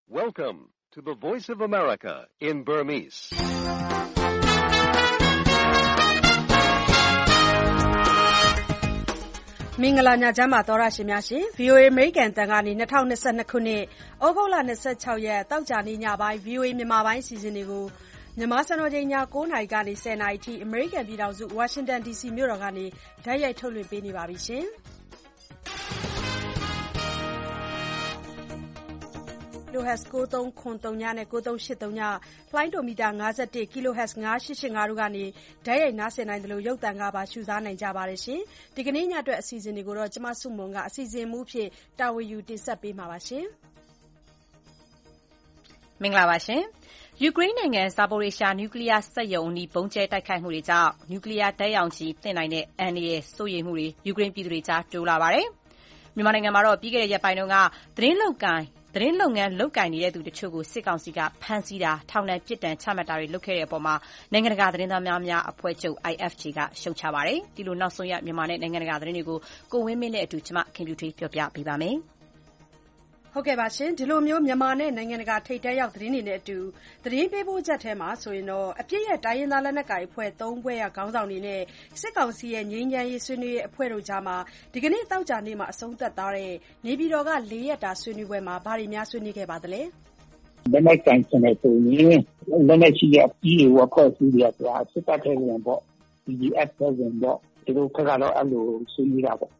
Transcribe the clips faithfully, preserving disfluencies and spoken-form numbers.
Welcome to the Voice of America in Burmese. ။မင်္ဂလာညချမ်းပါသောရရှင်များရှင် ဗွီအိုအေ အမေရိကန်တန်ကနေ၂၀၂၂ခုနှစ်ဩဂုတ်လ၂၆ရက်တောက်ကြနေ့ညပိုင်း ဗွီအိုအေမြန်မာပိုင်းအစီအစဉ်တွေကိုမြန်မာစံတော်ချိန်ည၉နာရီကနေ၁၀နာရီထိအမေရိကန်ပြည်ထောင်စုဝါရှင်တန်ဒီစီမြို့တော်ကနေတိုက်ရိုက်ထုတ်လွှင့်ပေးနေပါပြီရှင်။ kilohertz ၉၃၇၃ညနဲ့၉၃၈၃ညလှိုင်းဒိုမီတာ၅၁ kilohertz ၅၈၈၅တို့ကနေဓာတ်ရိုက်နားဆင်နိုင်တယ်လို့ရုပ်သံကပါရှုစားနိုင်ကြပါတယ်ရှင်။ဒီကနေ့ညအတွက်အစီအစဉ်တွေကိုတော့ကျမစုမွန်ကအစီအစဉ်မှုဖြစ်တာဝန်ယူတင်ဆက်ပေးမှာပါရှင်။မင်္ဂလာပါရှင်။ယူကရိန်းနိုင်ငံဇာပိုရီရှာနျူကလ িয়ার စက်ရုံအနီးဘုံကျဲတိုက်ခိုက်မှုတွေကြောင့်နျူကလ িয়ার ဓာတ်ရောင်ခြည်သင့်နိုင်တဲ့အန္တရာယ်စိုးရိမ်မှုတွေယူကရိန်းပြည်သူတွေကြားတိုးလာပါတယ်။မြန်မာနိုင်ငံမှာတော့ပြီးခဲ့တဲ့ရက်ပိုင်းတုန်းကသတင်းလောက်ကိုင်းသတင်းလုပ်ငန်းလုပ်ကိုင်နေတဲ့သူတချို့ကိုစစ်ကောင်စီကဖမ်းဆီးတာထောင်ဒဏ်ပြစ်ဒဏ်ချမှတ်တာတွေလုပ်ခဲ့တဲ့အပေါ်မှာနိုင်ငံတကာသတင်းသားများများအဖွဲ့ချုပ် I F J ကရှုတ်ချပါတယ်။ဒီလိုနောက်ဆုံးရမြန်မာနဲ့နိုင်ငံတကာသတင်းတွေကိုကိုဝင်းမင်းနဲ့အတူကျမခင်ဗျူထွေးပြောပြပေးပါမယ်။ဟုတ်ကဲ့ပါရှင်ဒီလိုမျိုးမြန်မာနဲ့နိုင်ငံတကာထိပ်တန်းရောက်သတင်းတွေနဲ့အတူသတင်းပေးပို့ချက်ထဲမှာဆိုရင်တော့အပြည့်ရဲ့တိုင်းရင်းသားလက်နက်ကိုင်အဖွဲ့၃ဖွဲ့ရခေါင်းဆောင်တွေနဲ့စစ်ကောင်စီရဲ့ငြိမ်းချမ်းရေးဆွေးနွေးရေးအဖွဲ့တို့ကြားမှာဒီကနေ့တောက်ကြနေ့မှာအဆုံးသတ်သွားတဲ့နေပြည်တော်က၄ရက်တာဆွေးနွေးပွဲမှာဗားတွေများဆွေးနွေးခဲ့ပါသလဲလက်နက်ကိုင်စနေဆိုရင်လက်နက်ရှိတဲ့အပြီးဝက်ဖွဲ့စီးရဆိုတာစစ်တပ်ထဲဝင်ပေါ့ D D F ထဲဝင်ပေါ့ဒီလိုခက်ကတော့အဲ့လိုဆွေးနွေးတာပေါ့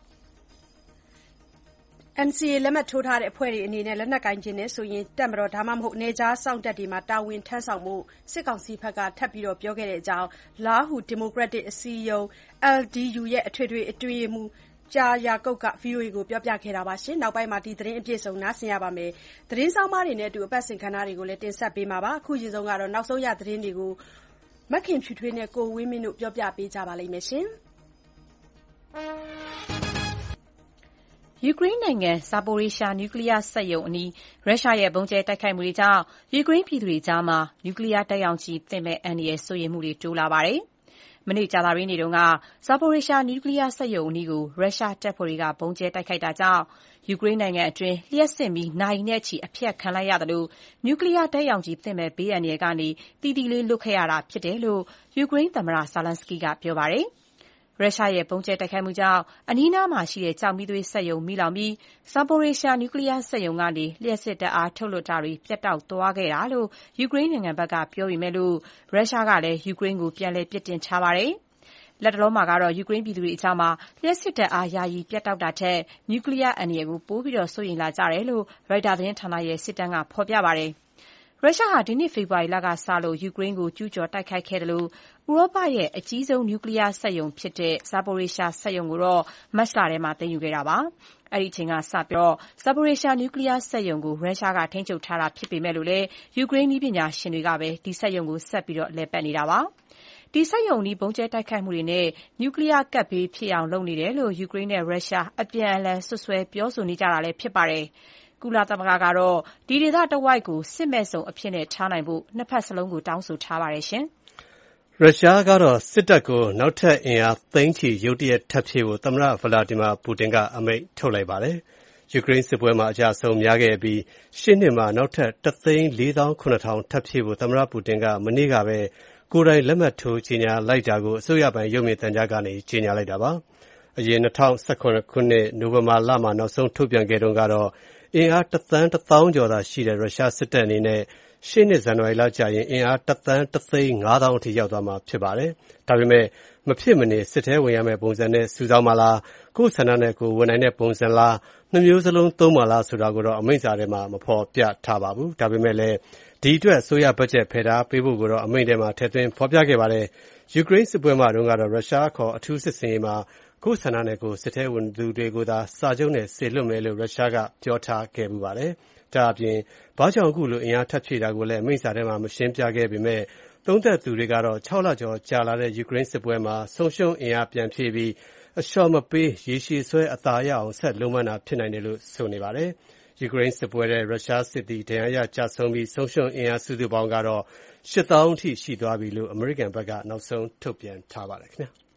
N C A လက်မှတ်ထိုးထားတဲ့အဖွဲ့တွေအနေနဲ့လက်နက်ကိုင်ခြင်းနဲ့ဆိုရင်တပ်မတော်ဒါမှမဟုတ်နေကြားစောင့်တပ်တွေမှာတာဝန်ထမ်းဆောင်မှုစစ်ကောင်စီဘက်ကထပ်ပြီးတော့ပြောခဲ့တဲ့အကြောင်းလားဟူဒီမိုကရက်တစ်အစည်းအရုံး L D U ရဲ့အထွေထွေအတွင်းရေးမှူးကြာယာကုတ်က V O A ကိုပြောပြခဲ့တာပါရှင်နောက်ပိုင်းမှာဒီသတင်းအပြည့်စုံနားဆင်ရပါမယ်သတင်းဆောင်မတွေနဲ့အတူအပတ်စဉ်ခန်းသားတွေကိုလည်းတင်ဆက်ပေးမှာပါအခုချိန်ဆုံးကတော့နောက်ဆုံးရသတင်းတွေကိုမခင်ဖြူထွေးနဲ့ကိုဝင်းမင်းတို့ပြောပြပေးကြပါလိမ့်မယ်ရှင်ယူကရိန်းနိုင်ငံဇာပိုရီရှာနျူကလ িয়ার စက်ရုံအနီးရုရှားရဲ့ဘုံကျဲတိုက်ခိုက်မှုတွေကြောင့်ယူကရိန်းပြည်သူတွေကြားမှာနျူကလ িয়ার ဓာတ်ရောင်ခြည်သင့်မဲ့အန္တရာယ်စိုးရိမ်မှုတွေတိုးလာပါတယ်။မနေ့ကြာသပတေးနေ့တုန်းကဇာပိုရီရှာနျူကလ িয়ার စက်ရုံအနီးကိုရုရှားတပ်ဖွဲ့တွေကဘုံကျဲတိုက်ခိုက်တာကြောင့်ယူကရိန်းနိုင်ငံအတွင်းလျှပ်စစ်မီးနာရီနဲ့ချီအဖြတ်ခံလိုက်ရသလိုနျူကလ িয়ার ဓာတ်ရောင်ခြည်သင့်မဲ့ဘေးအန္တရာယ်ကနေတည်တည်လေးလွတ်ခဲ့ရတာဖြစ်တယ်လို့ယူကရိန်းသမ္မတဇာလန်စကီးကပြောပါတယ်။ရုရှားရဲ့ပုံကျဲတိုက်ခိုက်မှုကြောင့်အနီးနားမှာရှိတဲ့ကြောက်မီးသွေးစက်ရုံမိလောင်ပြီးဇာပိုရီရှာနျူကလ িয়ার စက်ရုံကနေလျှပ်စစ်ဓာတ်အားထုတ်လွှတ်တာတွေပြတ်တောက်သွားခဲ့တာလို့ယူကရိန်းနိုင်ငံဘက်ကပြောပေမဲ့လို့ရုရှားကလည်းယူကရိန်းကိုပြန်လည်ပြစ်တင်ထားပါတယ်။လက်တလုံးမှာကတော့ယူကရိန်းပြည်သူတွေအကြားမှာလျှပ်စစ်ဓာတ်အားယာယီပြတ်တောက်တာထက်နျူကလ িয়ার အန္တရာယ်ကိုပိုပြီးစိုးရိမ်လာကြတယ်လို့ရိုက်တာသတင်းဌာနရဲ့စစ်တမ်းကဖော်ပြပါတယ်။ရုရှားဟာဒီနှစ်ဖေဖော်ဝါရီလကစလို့ယူကရိန်းကိုကျူးကျော်တိုက်ခိုက်ခဲ့တယ်လို့ဥရောပရဲ့အကြီးဆုံးနျူကလ িয়ার စက်ရုံဖြစ်တဲ့ဇာပိုရီရှာစက်ရုံကိုတော့မတ်လထဲမှာသိမ်းယူခဲ့တာပါ။အဲ့ဒီအချိန်ကစပြီးဇာပိုရီရှာနျူကလ িয়ার စက်ရုံကိုရုရှားကထိန်းချုပ်ထားတာဖြစ်ပေမဲ့လို့လည်းယူကရိန်းနည်းပညာရှင်တွေကပဲဒီစက်ရုံကိုဆက်ပြီးလည်ပတ်နေတာပါ။ဒီစက်ရုံအနီးဘုံကျဲတိုက်ခိုက်မှုတွေနဲ့နျူကလ িয়ার ကပ်ဘေးဖြစ်အောင်လုပ်နေတယ်လို့ယူကရိန်းနဲ့ရုရှားအပြန်အလှန်စွပ်စွဲပြောဆိုနေကြတာလည်းဖြစ်ပါတယ်။ကုလသမဂ္ဂကတော့ဒီဒေသတဝိုက်ကိုစစ်မဲ့စုံအဖြစ်နဲ့ထားနိုင်ဖို့နှစ်ဖက်စလုံးကိုတောင်းဆိုထားပါတယ်ရှင်။ရုရှားကတော့စစ်တပ်ကိုနောက်ထပ်အင်အားသိန်းချီရုတ်တရက်ထပ်ဖြည့်ဖို့သမ္မတဗလာဒီမာပူတင်ကအမိန့်ထုတ်လိုက်ပါတယ်။ယူကရိန်းစစ်ပွဲမှာအကြဆုံးများခဲ့ပြီးရှေ့နှစ်မှာနောက်ထပ်တစ်သိန်းလေးသောင်းခုနှစ်ထောင်ထပ်ဖြည့်ဖို့သမ္မတပူတင်ကမနေ့ကပဲကိုယ်တိုင်လက်မှတ်ထိုးကြေညာလိုက်တာကိုအစိုးရပိုင်းရုပ်မြင်သံကြားကနေကြေညာလိုက်တာပါ။အရင်၂၀၁၇ခုနှစ်နိုဝင်ဘာလမှာနောက်ဆုံးထုတ်ပြန်ခဲ့တုန်းကတော့အင်အားတစ်သန်းတစ်သောင်းကျော်သာရှိတဲ့ရုရှားစစ်တပ်အနေနဲ့ရှေ့နှစ်ဇန်နဝါရီလကျရင်အင်အားတစ်သန်းတစ်သိန်းငါးသောင်းအထိရောက်သွားမှာဖြစ်ပါတယ်။ဒါပေမဲ့မဖြစ်မနေစစ်ထဲဝင်ရမယ့်ပုံစံနဲ့စုဆောင်းမလားကိုယ်ဆန္ဒနဲ့ကိုယ်ဝင်နိုင်တဲ့ပုံစံလားနှမျိုးစလုံးသုံးပါလားဆိုတာကိုတော့အမိန့်စာထဲမှာမဖော်ပြထားပါဘူး။ဒါပေမဲ့လည်းဒီအတွက်အစိုးရဘတ်ဂျက်ဖယ်ထားပေးဖို့ကိုတော့အမိန့်ထဲမှာထည့်သွင်းဖော်ပြခဲ့ပါတယ်။ယူကရိန်းစစ်ပွဲမှာတုန်းကတော့ရုရှားခေါ်အထူးစစ်စင်ရေးမှာကိုယ်ဆန္ဒနဲ့ကိုယ်စစ်ထဲဝင်သူတွေကိုသာစာချုပ်နဲ့စေလွှတ်မယ်လို့ရုရှားကပြောထားခဲ့ပူပါတယ်။ဒါအပြင်ဘာကြောင့်အခုလိုအင်အားထပ်ဖြည့်တာကိုလည်းအမိန့်စာထဲမှာမရှင်းပြခဲ့ပေမဲ့သုံးသပ်သူတွေကတော့၆လကျော်ကြာလာတဲ့ယူကရိန်းစစ်ပွဲမှာဆုံးရှုံးအင်အားပြန်ဖြည့်ပြီးအလျှော့မပေးရေရှည်ဆွဲအသာရအောင်ဆက်လုံးမတာဖြစ်နိုင်တယ်လို့ဆိုနေပါတယ်။ယူကရိန်းစစ်ပွဲတဲ့ရုရှားစစ်သည်ဒဏ်ရာရကြဆုံးပြီးဆုံးရှုံးအင်အားစုစုပေါင်းကတော့ရှစ်သောင်းအထိရှိသွားပြီလို့အမေရိကန်ဘက်ကနောက်ဆုံးထုတ်ပြန်ထားပါတယ်ခင်ဗျာ။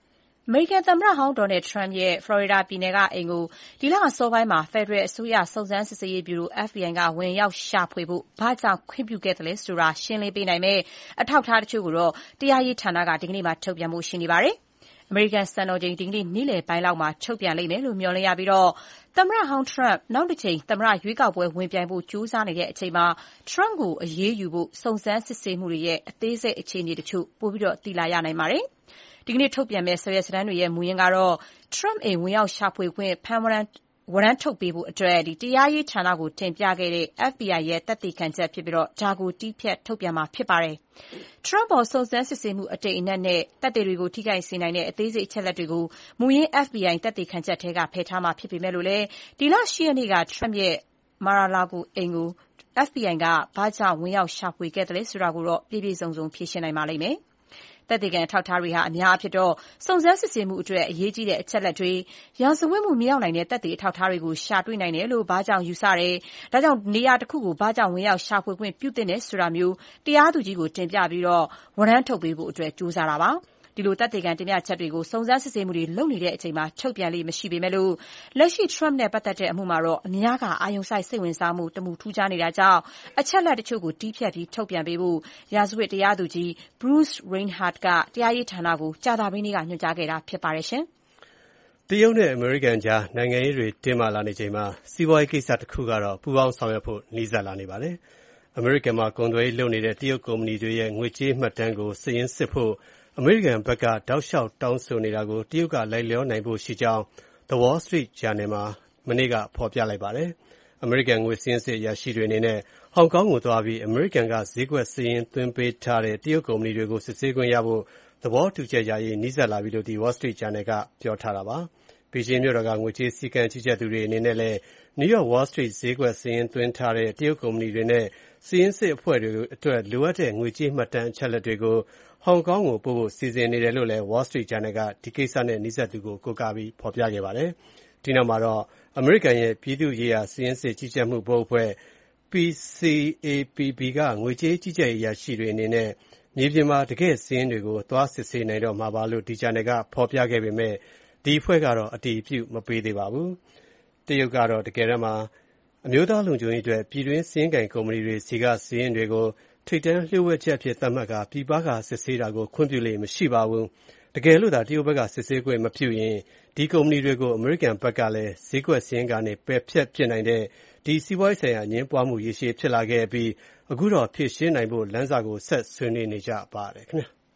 အမေရိကန်သမ္မတဟောင်းဒေါ်နယ်ထရမ့်ရဲ့ဖလော်ရီဒါပြည်နယ်ကအိမ်ကိုဒီလအစောပိုင်းမှာဖက်ဒရယ်အစိုးရစုံစမ်းစစ်ဆေးရေးဗျူရို F B I ကဝင်ရောက်ရှာဖွေဖို့ဘာကြောင့်ခွင့်ပြုခဲ့သလဲဆိုတာရှင်းလင်းပေးနိုင်မယ့်အထောက်အထားတချို့ကိုတော့တရားရေးဌာနကဒီကနေ့မှထုတ်ပြန်ဖို့ရှိနေပါတယ်။အမေရိကန်စံတော်ချိန်ဒီကနေ့နေ့လယ်ပိုင်းလောက်မှာထုတ်ပြန်လိမ့်မယ်လို့မျှော်လင့်ရပြီးသမ္မတဟောင်းထရမ့်နောက်တစ်ချိန်သမ္မတရွေးကောက်ပွဲဝင်ပြိုင်ဖို့ကြိုးစားနေတဲ့အချိန်မှာထရမ့်ကိုအရေးယူဖို့စုံစမ်းစစ်ဆေးမှုတွေရဲ့အသေးစိတ်အခြေအနေတချို့ပိုပြီးသိလာရနိုင်ပါတယ်။ဒီကနေ့ထုတ်ပြန်မဲ့စာရွက်စာတမ်းတွေရဲ့မူရင်းကတော့ထရမ့်အိမ်ဝင်ရောက်ရှာဖွေခွင့်ဖမ်းဝရမ်းဝရမ်းထုတ်ပေးဖို့အတွက်ဒီတရားရေးဌာနကိုတင်ပြခဲ့တဲ့ F B I ရဲ့သက်သေခံချက်ဖြစ်ပြီးတော့ဒါကိုတီးဖြတ်ထုတ်ပြန်မှာဖြစ်ပါတယ်။ Trump ပေါ်စုံစမ်းစစ်ဆေးမှုအတိတ်အနက်နဲ့သက်သေတွေကိုထိခိုက်စေနိုင်တဲ့အသေးစိတ်အချက်လက်တွေကိုမူရင်း F B I သက်သေခံချက်ထဲကဖယ်ထားမှာဖြစ်ပေမဲ့လို့လည်းဒီလ၈ရက်နေ့က Trump ရဲ့ Mar-a-Lago အိမ်ကို F B I ကဘာကြောင့်ဝင်ရောက်ရှာဖွေခဲ့သလဲဆိုတာကိုတော့ပြည့်ပြည့်စုံစုံဖြေရှင်းနိုင်ပါလိမ့်မယ်။သက်သေခံအထောက်အထားတွေဟာအများအဖြစ်တော့စုံစမ်းစစ်ဆေးမှုအတွက်အရေးကြီးတဲ့အချက်လက်တွေရာဇဝတ်မှုမြောက်နိုင်တဲ့သက်သေအထောက်အထားတွေကိုရှာတွေ့နိုင်တယ်လို့ဘာကြောင့်ယူဆတယ်။ဒါကြောင့်နေရာတစ်ခုကိုဘာကြောင့်ဝင်ရောက်ရှာဖွေခွင့်ပြုသင့်တယ်ဆိုတာမျိုးတရားသူကြီးကိုတင်ပြပြီးတော့ဝရမ်းထုတ်ပေးဖို့အတွက်ကြိုးစားတာပါ။ဒီလိုသက်သေခံတင်ပြချက်တွေကိုစုံစမ်းစစ်ဆေးမှုတွေလုပ်နေတဲ့အချိန်မှာထုတ်ပြန်လေမရှိပေမဲ့လို့လက်ရှိ Trump နဲ့ပတ်သက်တဲ့အမှုမှာတော့အများကအာရုံစိုက်စိတ်ဝင်စားမှုတမှုထူးခြားနေတာကြောင့်အချက်လက်တချို့ကိုတီးဖြတ်ပြီးထုတ်ပြန်ပေးဖို့ရာဇဝတ်တရားသူကြီး Bruce Reinhart ကတရားရေးဌာနကိုကြာသပတေးနေ့ကညွှန်ကြားခဲ့တာဖြစ်ပါတယ်ရှင်။တရုတ်နဲ့အမေရိကန်ကြားနိုင်ငံရေးတွေတင်းမာလာနေချိန်မှာစီးပွားရေးကိစ္စတစ်ခုကတော့ပူးပေါင်းဆောင်ရွက်ဖို့နှီးစပ်လာနေပါတယ်။အမေရိကန်မှာကုန်သွယ်ရေးလုပ်နေတဲ့တရုတ်ကုမ္ပဏီတွေရဲ့ငွေကြေးမှတ်တမ်းကိုစာရင်းစစ်ဖို့အမေရိကန်ဘက်ကတောက်လျှောက်တောင်းဆိုနေတာကိုတရုတ်ကလိုက်လျောနိုင်ဖို့ရှိကြောင်း The Wall Street Journal မှာမနေ့ကဖော်ပြလိုက်ပါတယ်။အမေရိကန်ငွေစာရင်းစစ်အရာရှိတွေအနေနဲ့ဟောင်ကောင်ကိုသွားပြီးအမေရိကန်ကဈေးကွက်စာရင်းသွင်းပေးထားတဲ့တရုတ်ကုမ္ပဏီတွေကိုစစ်ဆေးခွင့်ရဖို့သဘောတူချက်ရရေးနှီးစပ်လာပြီလို့ The Wall Street Journal ကပြောထားတာပါ။ဘေဂျင်းမြို့တော်ကငွေကြေးစည်းကမ်းကြီးကြပ်သူတွေအနေနဲ့လည်း New York Wall Street ဈေးကွက်စာရင်းသွင်းထားတဲ့တရုတ်ကုမ္ပဏီတွေနဲ့စာရင်းစစ်အဖွဲ့တွေအတွက်လိုအပ်တဲ့ငွေကြေးမှတ်တမ်းအချက်အလက်တွေကိုဟောင်ကောင်ကိုပို့ဖို့စီစဉ်နေတယ်လို့လည်း Wall Street Journal ကဒီကိစ္စနဲ့နှီးစပ်သူကိုကိုးကားပြီးဖော်ပြခဲ့ပါတယ်။ဒီနောက်မှာတော့အမေရိကန်ရဲ့ပြည်သူ့ရေးရာစာရင်းစစ်ကြီးကြပ်မှုဘုတ်အဖွဲ့ P C A P B ကငွေကြေးကြီးကြပ်ရေးအရာရှိတွေအနေနဲ့မြေပြင်မှာတကယ့်စာရင်းတွေကိုသွားစစ်ဆေးနိုင်တော့မှာပါလို့ဒီ Journal ကဖော်ပြခဲ့ပေမဲ့ဒီအဖွဲ့ကတော့အတည်ပြုမပေးသေးပါဘူး။တရုတ်ကတော့တကယ်တမ်းမှာအမျိုးသားလုံခြုံရေးအတွက်ပြည်တွင်းစာရင်းကိုင်ကုမ္ပဏီတွေစီကစာရင်းတွေကိုထိပ်တန်းလျှို့ဝှက်ချက်အဖြစ်သတ်မှတ်ကာပြည်ပကစစ်ဆေးတာကိုခွင့်ပြုလေ့မရှိပါဘူး။တကယ်လို့သာတရုတ်ဘက်ကစစ်ဆေးခွင့်မပြုရင်ဒီကုမ္ပဏီတွေကိုအမေရိကန်ဘက်ကလည်းဈေးကွက်စာရင်းကနေပယ်ဖျက်ပစ်နိုင်တဲ့ဒီစီးပွားရေးဆိုင်ရာအငြင်းပွားမှုရေရှည်ဖြစ်လာခဲ့ပြီးအခုတော့ဖြေရှင်းနိုင်ဖို့လမ်းစာကိုဆက်ဆွေးနွေးနေကြပါတယ်ခင်ဗျာ။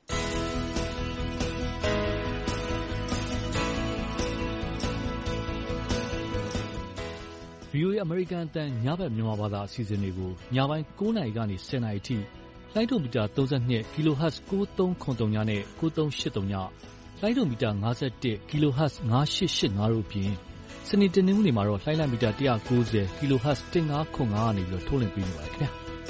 ဗွီအိုအေ အမေရိကန်အသံညဘက်မြန်မာဘာသာအစီအစဉ်တွေကိုညပိုင်း၉နာရီကနေ၁၀နာရီအထိလိုင်းဒိုမီတာ၃၂ kHz ၉၃၇၃ညနဲ့၉၃၈၃ညလိုင်းဒိုမီတာ၅၁ kHz ၅၈၈၅တို့အပြင်စနေတနင်္ဂနွေမှာတော့လိုင်းလံမီတာ၁၉၀ kHz ၁၅၇၅ကနေပြီးထုတ်လွှင့်ပေးနေပါတယ်ခင်ဗျာ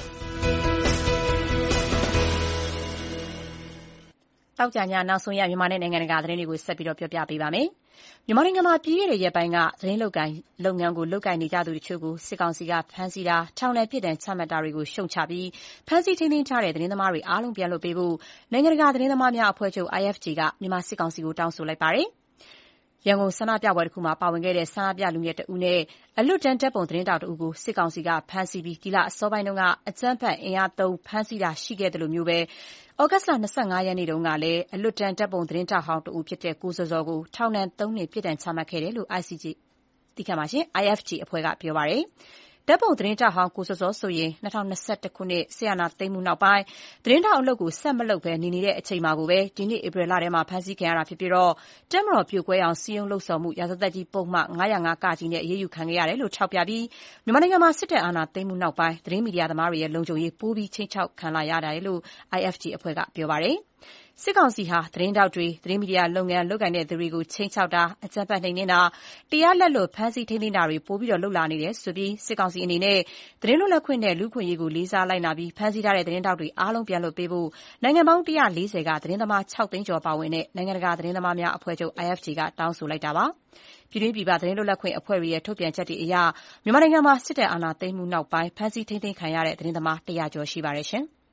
တောက်ကြညနောက်ဆုံးရမြန်မာနဲ့နိုင်ငံတကာသတင်းတွေကိုဆက်ပြီးတော့ပြောပြပေးပါမယ်။မြန်မာနိုင်ငံမှာပြည်ရတဲ့ရက်ပိုင်းကသတင်းလုပ်ကိုင်လုပ်ငန်းကိုလုပ်ကိုင်နေကြသူတို့ချို့ကိုစစ်ကောင်စီကဖမ်းဆီးတာထောင်ဒဏ်ပြစ်ဒဏ်ချမှတ်တာတွေကိုရှုံချပြီးဖမ်းဆီးထိန်းသိမ်းထားတဲ့သတင်းသမားတွေအားလုံးပြန်လွှတ်ပေးဖို့နိုင်ငံတကာသတင်းသမားများအဖွဲ့ချုပ် I F J ကမြန်မာစစ်ကောင်စီကိုတောင်းဆိုလိုက်ပါတယ်။ရန်ကုန်ဆန္ဒပြပွဲတစ်ခုမှာပါဝင်ခဲ့တဲ့ဆန္ဒပြလူငယ်တဦးနဲ့အလွတ်တန်းတပ်ပုံသတင်းတောက်တဦးကိုစစ်ကောင်စီကဖမ်းဆီးပြီးဒီလအစောပိုင်းတုန်းကအကြမ်းဖက်အင်အားသုံးဖမ်းဆီးတာရှိခဲ့တယ်လို့မျိုးပဲဩဂတ်စ်လ၂၅ရက်နေ့တုန်းကလည်းအလွတ်တန်းတပ်ပုံသတင်းတောက်ဟောင်းတဦးဖြစ်တဲ့ကိုစောစောကိုထောင်ဒဏ်သုံးနှစ်ပြစ်ဒဏ်ချမှတ်ခဲ့တယ်လို့ I C J တိခါမှာရှင် I F J အဖွဲ့ကပြောပါတယ်။ဓာတ်ပုံသတင်းတောက်ဟောင်းကိုစောစောဆိုရင်၂၀၂၁ခုနှစ်ဆီယနာသိမ်းမှုနောက်ပိုင်းသတင်းတောက်အလုပ်ကိုဆက်မလုပ်ဘဲနေနေတဲ့အချိန်မှာကိုပဲဒီနှစ်ဧပြီလထဲမှာဖမ်းဆီးခံရတာဖြစ်ပြီးတော့တက်မတော်ပြိုကွဲအောင်စီယုံလှုပ်ဆောင်မှုရာဇသက်ကြီးပုံမှန်၅၀၅ ကကြီးနဲ့အရေးယူခံခဲ့ရတယ်လို့ထောက်ပြပြီးမြန်မာနိုင်ငံမှာစစ်တပ်အာဏာသိမ်းမှုနောက်ပိုင်းသတင်းမီဒီယာသမားတွေရဲ့လုံခြုံရေးပိုပြီးချိန်ချောက်ခံလာရတယ်လို့ I F J အဖွဲ့ကပြောပါတယ်။စစ်ကောင်စီဟာသတင်းတောက်တွေသတင်းမီဒီယာလုပ်ငန်းလုပ်ကိုင်တဲ့သူတွေကိုချိန်ချောက်တာအကြမ်းဖက်နှိမ်နင်းတာတရားလက်လွတ်ဖမ်းဆီးထိန်းသိမ်းတာတွေပိုပြီးတော့လှုပ်လာနေတယ်ဆိုပြီးစစ်ကောင်စီအနေနဲ့သတင်းလွတ်လပ်ခွင့်နဲ့လူ့ခွင့်ရေးကိုလေးစားလိုက်နာပြီးဖမ်းဆီးထားတဲ့သတင်းတောက်တွေအားလုံးပြန်လွှတ်ပေးဖို့နိုင်ငံပေါင်း၁၄၀ကသတင်းသမား၆သိန်းကျော်ပါဝင်တဲ့နိုင်ငံတကာသတင်းသမားများအဖွဲ့ချုပ် I F J ကတောင်းဆိုလိုက်တာပါ။ပြည်တွင်းပြည်ပသတင်းလွတ်လပ်ခွင့်အဖွဲ့တွေရဲ့ထုတ်ပြန်ချက်တွေအရမြန်မာနိုင်ငံမှာစစ်တပ်အာဏာသိမ်းမှုနောက်ပိုင်းဖမ်းဆီးထိန်းသိမ်းခံရတဲ့သတင်းသမား၁၀၀ကျော်ရှိပါတယ်ရှင်။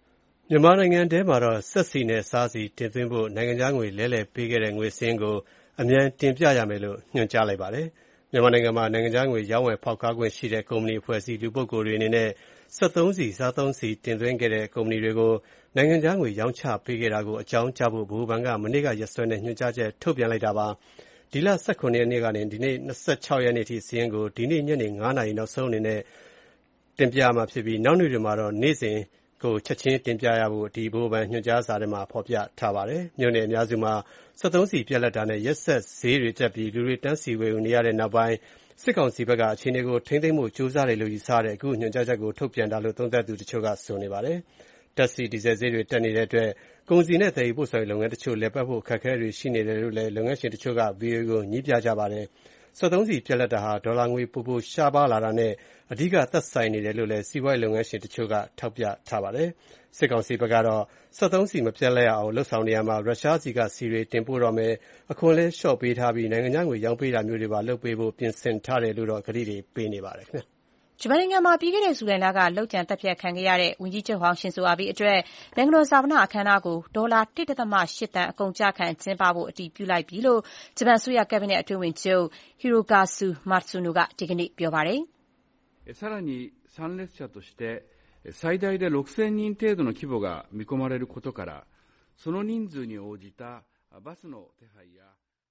မြန်မာနိုင်ငံထဲမှာတော့စက်ဆီနဲ့စားဆီတင်သွင်းဖို့နိုင်ငံခြားငွေလဲလှယ်ပေးခဲ့တဲ့ငွေစာရင်းကိုအမြန်တင်ပြရမယ်လို့ညွှန်ကြားလိုက်ပါတယ်။မြန်မာနိုင်ငံမှာနိုင်ငံခြားငွေရောင်းဝယ်ဖောက်ကားခွင့်ရှိတဲ့ကုမ္ပဏီအဖွဲ့အစည်းလူပုဂ္ဂိုလ်တွေအနေနဲ့စက်သုံးဆီ၊စားသုံးဆီတင်သွင်းခဲ့တဲ့ကုမ္ပဏီတွေကိုနိုင်ငံခြားငွေရောင်းချပေးခဲ့တာကိုအကြောင်းကြားဖို့ဗဟိုဘဏ်ကမနေ့ကရက်စွဲနဲ့ညွှန်ကြားချက်ထုတ်ပြန်လိုက်တာပါ။ဒီလ၁၇ရက်နေ့ကနေဒီနေ့၂၆ရက်နေ့ထိစာရင်းကိုဒီနေ့ညနေ၅နာရီနောက်ဆုံးအနေနဲ့တင်ပြရမှာဖြစ်ပြီးနောက်နေ့တွေမှာတော့နေ့စဉ်ကိုချက်ချင်းတင်ပြရဖို့ဒီဗဟိုဘဏ်ညွှန်ကြားစာထဲမှာဖော်ပြထားပါတယ်။မြို့နယ်အများစုမှာစက်သုံးဆီပြတ်လတ်တာနဲ့ရက်ဆက်ဈေးတွေတက်ပြီးလူတွေတန်းစီဝယ်ယူနေရတဲ့နောက်ပိုင်းစစ်ကောင်စီဘက်ကအခြေအနေကိုထိန်းသိမ်းဖို့ကြိုးစားတယ်လို့ယူဆတဲ့အခုညွှန်ကြားချက်ကိုထုတ်ပြန်တာလို့သုံးသပ်သူတချို့ကဆိုနေပါတယ်။ဓာတ်ဆီဒီဇယ်ဈေးတွေတက်နေတဲ့အတွက်ကုန်စည်နဲ့သယ်ယူပို့ဆောင်ရေးလုပ်ငန်းတချို့လည်ပတ်ဖို့အခက်အခဲတွေရှိနေတယ်လို့လည်းလုပ်ငန်းရှင်တချို့က ဗွီအိုအေကိုညည်းပြကြပါတယ်။စက်သုံးဆီပြတ်လတ်တာဟာဒေါ်လာငွေပိုပိုရှားပါးလာတာနဲ့အဓိကသက်ဆိုင်နေတယ်လို့လည်းစီးပွားရေးလုပ်ငန်းရှင်တချို့ကထောက်ပြထားပါတယ်။စစ်ကောင်စီဘက်ကတော့စက်သုံးဆီမပြတ်လတ်ရအောင်လှုံ့ဆော်နေရမှာရုရှားဆီကဆီတွေတင်ပို့တော့မယ်အခွန်လဲလျှော့ပေးထားပြီးနိုင်ငံခြားငွေရောင်းပေးတာမျိုးတွေပါလုပ်ပေးဖို့ပြင်ဆင်ထားတယ်လို့တော့ကတိတွေပေးနေပါတယ်ခင်ဗျာဂျပန်နိုင်ငံမှာပြီးခဲ့တဲ့ဇူလိုင်လကလုပ်ကြံတပ်ဖြတ်ခံခဲ့ရတဲ့ဝန်ကြီးချုပ်ဟောင်းရှင်ဆိုအာဘေးအတွက်နိုင်ငံတော်ဈာပနအခမ်းအနားကိုဒေါ်လာ ၁.၈ သန်းအကုန်အကျခံကျင်းပဖို့အတည်ပြုလိုက်ပြီလို့ဂျပန်အစိုးရကက်ဘိနက်အတွင်းဝန်ချုပ် Hirokazu Matsuno ကဒီကနေ့ပြောပါတယ်さらに参列者として最大でろくせんにん程度の規模が見込まれることからその人数に応じたバスの手配や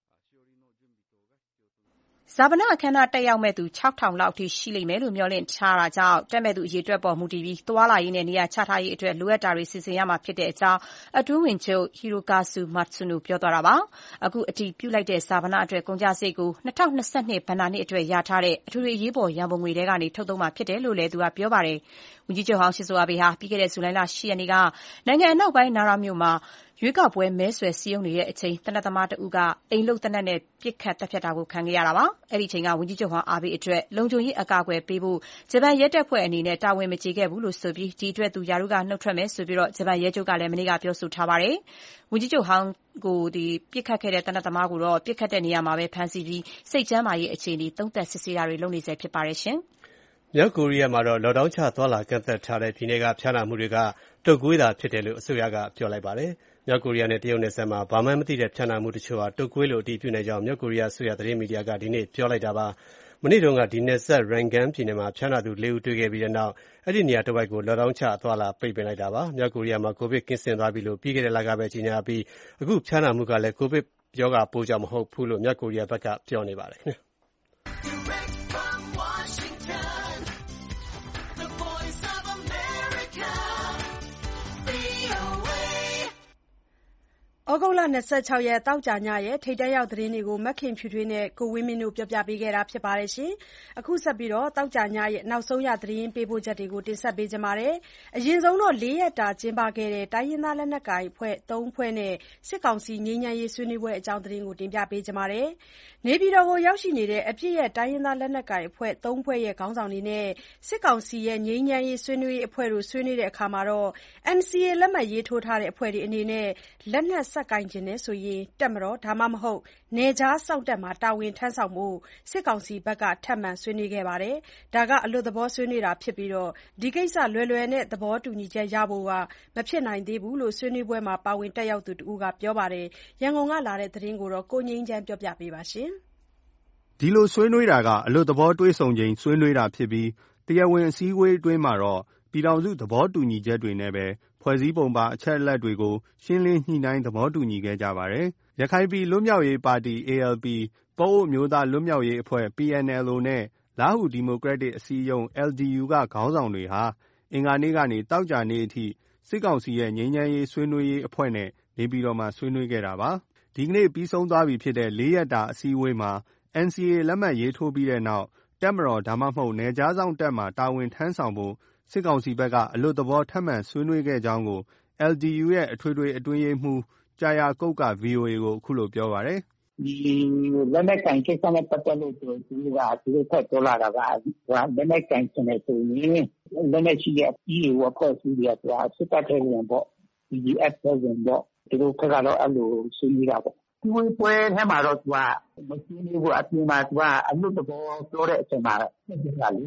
ဇာပနအခမ်းအနားတက်ရောက်မဲ့သူခြောက်ထောင်လောက်အထိရှိလိမ့်မယ်လို့မျှော်လင့်ထားတာကြောင့်တက်မဲ့သူအရေအတွက်ပေါ်မူတည်ပြီးသွားလာရေးနဲ့နေရာချထားရေးအတွက်လိုအပ်တာတွေစီစဉ်ရမှာဖြစ်တဲ့အကြောင်းအတွင်းဝန်ချုပ် Hirokazu Matsuno ပြောသွားတာပါ။အခုအတည်ပြုလိုက်တဲ့ဇာပနအတွက်ကုန်ကျစရိတ်ကို၂၀၂၂ဘဏ္ဍာနှစ်အတွက်ရထားတဲ့အထူးအရေးပေါ်ရန်ပုံငွေထဲကနေထုတ်သုံးမှာဖြစ်တယ်လို့လည်းသူကပြောပါတယ်။ဝန်ကြီးချုပ်ဟောင်းရှင်ဆိုအာဘေးဟာပြီးခဲ့တဲ့ဇူလိုင်လ၈ရက်နေ့ကနိုင်ငံအနောက်ပိုင်းနာရာမြို့မှာရွေးကောက်ပွဲမဲဆွယ်စည်းရုံးနေတဲ့အချိန်သေနတ်သမားတဦးကအိမ်လုပ်သေနတ်နဲ့ပစ်ခတ်တပ်ဖြတ်တာကိုခံခဲ့ရတာပါ။အဲ့ဒီအချိန်ကဝန်ကြီးချုပ်ဟောင်းအာဘေးအတွက်လုံခြုံရေးအကာအကွယ်ပေးဖို့ဂျပန်ရဲတပ်ဖွဲ့အနေနဲ့တာဝန်မကျေခဲ့ဘူးလို့ဆိုပြီးဒီအတွက်သူယာရုကနှုတ်ထွက်မယ်ဆိုပြီးဂျပန်ရဲချုပ်ကလည်းမနေ့ကပြောဆိုထားပါတယ်။ဝန်ကြီးချုပ်ဟောင်းကိုဒီပစ်ခတ်ခဲ့တဲ့သေနတ်သမားကိုတော့ပစ်ခတ်တဲ့နေရာမှာပဲဖမ်းဆီးပြီးစိတ်ကျန်းမာရေးအခြေအနေသုံးသပ်စစ်ဆေးတာတွေလုပ်နေဆဲဖြစ်ပါတယ်ရှင်။မြောက်ကိုရီးယားမှာတော့လော့ဒေါင်းချသွားလာကန့်သက်ထားတဲ့ပြည်နယ်ကဖျားနာမှုတွေကတုတ်ကွေးတာဖြစ်တယ်လို့အစိုးရကပြောလိုက်ပါတယ်။မြောက်ကိုရီးယားနဲ့တရုတ်နယ်စပ်မှာဘာမှမသိတဲ့ဖျားနာမှုတချို့ဟာတုတ်ကွေးလို့အတည်ပြုနိုင်ကြောင်းမြောက်ကိုရီးယားအစိုးရသတင်းမီဒီယာကဒီနေ့ပြောလိုက်တာပါ။မနေ့တုန်းကဒီနယ်စပ်ရန်ဂန်ပြည်နယ်မှာဖျားနာသူလေးဦးတွေ့ခဲ့ပြီးတဲ့နောက်အဲ့ဒီနေရာတစ်ဝိုက်ကိုလော့ဒေါင်းချသွားလာပိတ်ပင်လိုက်တာပါ။မြောက်ကိုရီးယားမှာကိုဗစ်ကင်းစင်သွားပြီလို့ပြီးခဲ့တဲ့လကပဲကြေညာပြီးအခုဖျားနာမှုကလည်းကိုဗစ်ရောဂါပိုးကြောင့်မဟုတ်ဘူးလို့မြောက်ကိုရီးယားဘက်ကပြောနေပါတယ်ခင်ဗျာ။ဩဂုတ်လ၂၆ရက်သောကြာညရဲ့ထိပ်တန်းရောက်သတင်းတွေကိုမခင်ဖြူထွေးနဲ့ကိုဝင်းမင်းတို့ပြောပြပေးခဲ့တာဖြစ်ပါတယ်ရှင်။အခုဆက်ပြီးသောကြာညရဲ့နောက်ဆုံးရသတင်းပေးပို့ချက်တွေကိုတင်ဆက်ပေးကြပါမယ်။အရင်ဆုံးတော့လေးရက်တာကျင်းပခဲ့တဲ့တိုင်းရင်းသားလက်နက်ကိုင်အဖွဲ့သုံးဖွဲ့နဲ့စစ်ကောင်စီငြိမ်းချမ်းရေးဆွေးနွေးပွဲအကြောင်းသတင်းကိုတင်ပြပေးကြပါမယ်။နေပြည်တော်ကိုရောက်ရှိနေတဲ့အပြည့်ရဲ့တိုင်းရင်းသားလက်နက်ကိုင်အဖွဲ့သုံးဖွဲ့ရဲ့ခေါင်းဆောင်တွေနဲ့စစ်ကောင်စီရဲ့ငြိမ်းချမ်းရေးဆွေးနွေးရေးအဖွဲ့တို့ဆွေးနွေးတဲ့အခါမှာတော့ အန်စီအေ လက်မှတ်ရေးထိုးထားတဲ့အဖွဲ့တွေအနေနဲ့လက်နက်ဆက်ကင်ကျင်တယ်ဆိုရင်တပ်မတော်ဒါမှမဟုတ်နယ်ခြားစောင့်တပ်မှာတာဝန်ထမ်းဆောင်ဖို့စစ်ကောင်စီဘက်ကထပ်မံဆွေးနွေးခဲ့ပါတယ်။ဒါကအလွတ်သဘောဆွေးနွေးတာဖြစ်ပြီးဒီကိစ္စလွယ်လွယ်နဲ့သဘောတူညီချက်ရဖို့ကမဖြစ်နိုင်သေးဘူးလို့ဆွေးနွေးပွဲမှာပါဝင်တက်ရောက်သူတဦးကပြောပါတယ်။ရန်ကုန်ကလာတဲ့သတင်းကိုကိုငြိမ်းချမ်းပြောပြပေးပါရှင်။ဒီလိုဆွေးနွေးတာကအလွတ်သဘောတွေ့ဆုံချိန်ဆွေးနွေးတာဖြစ်ပြီးတရားဝင်အစည်းအဝေးအတွင်းမှာတော့ပြည်ထောင်စုသဘောတူညီချက်တွေနဲ့ပဲဖွဲ့စည်းပုံပါအချက်အလက်တွေကိုရှင်းလင်းညှိနှိုင်းသဘောတူညီခဲ့ကြပါတယ်။ရခိုင်ပြည်လွတ်မြောက်ရေးပါတီ အေ အယ် ပီ ပအိုဝ်းအမျိုးသားလွတ်မြောက်ရေးအဖွဲ့ ပီ အန် အယ်လ် အို နဲ့လားဟူဒီမိုကရက်တစ်အစည်းအရုံး အယ် ဒီ ယူ ကခေါင်းဆောင်တွေဟာအင်္ဂါနေ့ကနေသောကြာနေ့အထိစစ်ကောင်စီရဲ့ငြိမ်းချမ်းရေးဆွေးနွေးရေးအဖွဲ့နဲ့နေပြည်တော်မှာဆွေးနွေးခဲ့တာပါ။ဒီကနေ့ပြီးဆုံးသွားပြီဖြစ်တဲ့လေးရက်တာအစည်းအဝေးမှာ အန်စီအေ လက်မှတ်ရေးထိုးပြီးတဲ့နောက်တပ်မတော်ဒါမှမဟုတ်နယ်ခြားစောင့်တပ်မှာတာဝန်ထမ်းဆောင်ဖို့စစ်ကောင်စီဘက်ကအလွတ်သဘောထပ်မံဆွေးနွေးခဲ့ကြောင်းကို အယ် ဒီ ယူ ရဲ့အထွေထွေအတွင်းရေးမှူးကြာယာကုတ်က ဗွီအိုအေကိုအခုလိုပြောပါတယ်။ဒီလက်နက်ကင်ကိစ္စနဲ့ပတ်သက်လို့သူတို့ကသူတို့ဖက်ပြောလာတာကလက်နက်ကင်ဆိုနေဆိုရင်လက်နက်ရှိတဲ့ အီး အေ အဖွဲ့အစည်းတွေကစစ်တပ်ထဲဝင်ပေါ့ ပီ ဒီ အက်ဖ် ထဲဝင်ပေါ့သူတို့ခက်ကတော့အဲ့လိုဆွေးနွေးတာပေါ့ဒီဝေးပွဲထဲမှာတော့သူကမဆွေးနွေးဘူးအပြင်မှာသူကအလွတ်သဘောပြောတဲ့အချိန်မှာဖြစ်နေတာလေ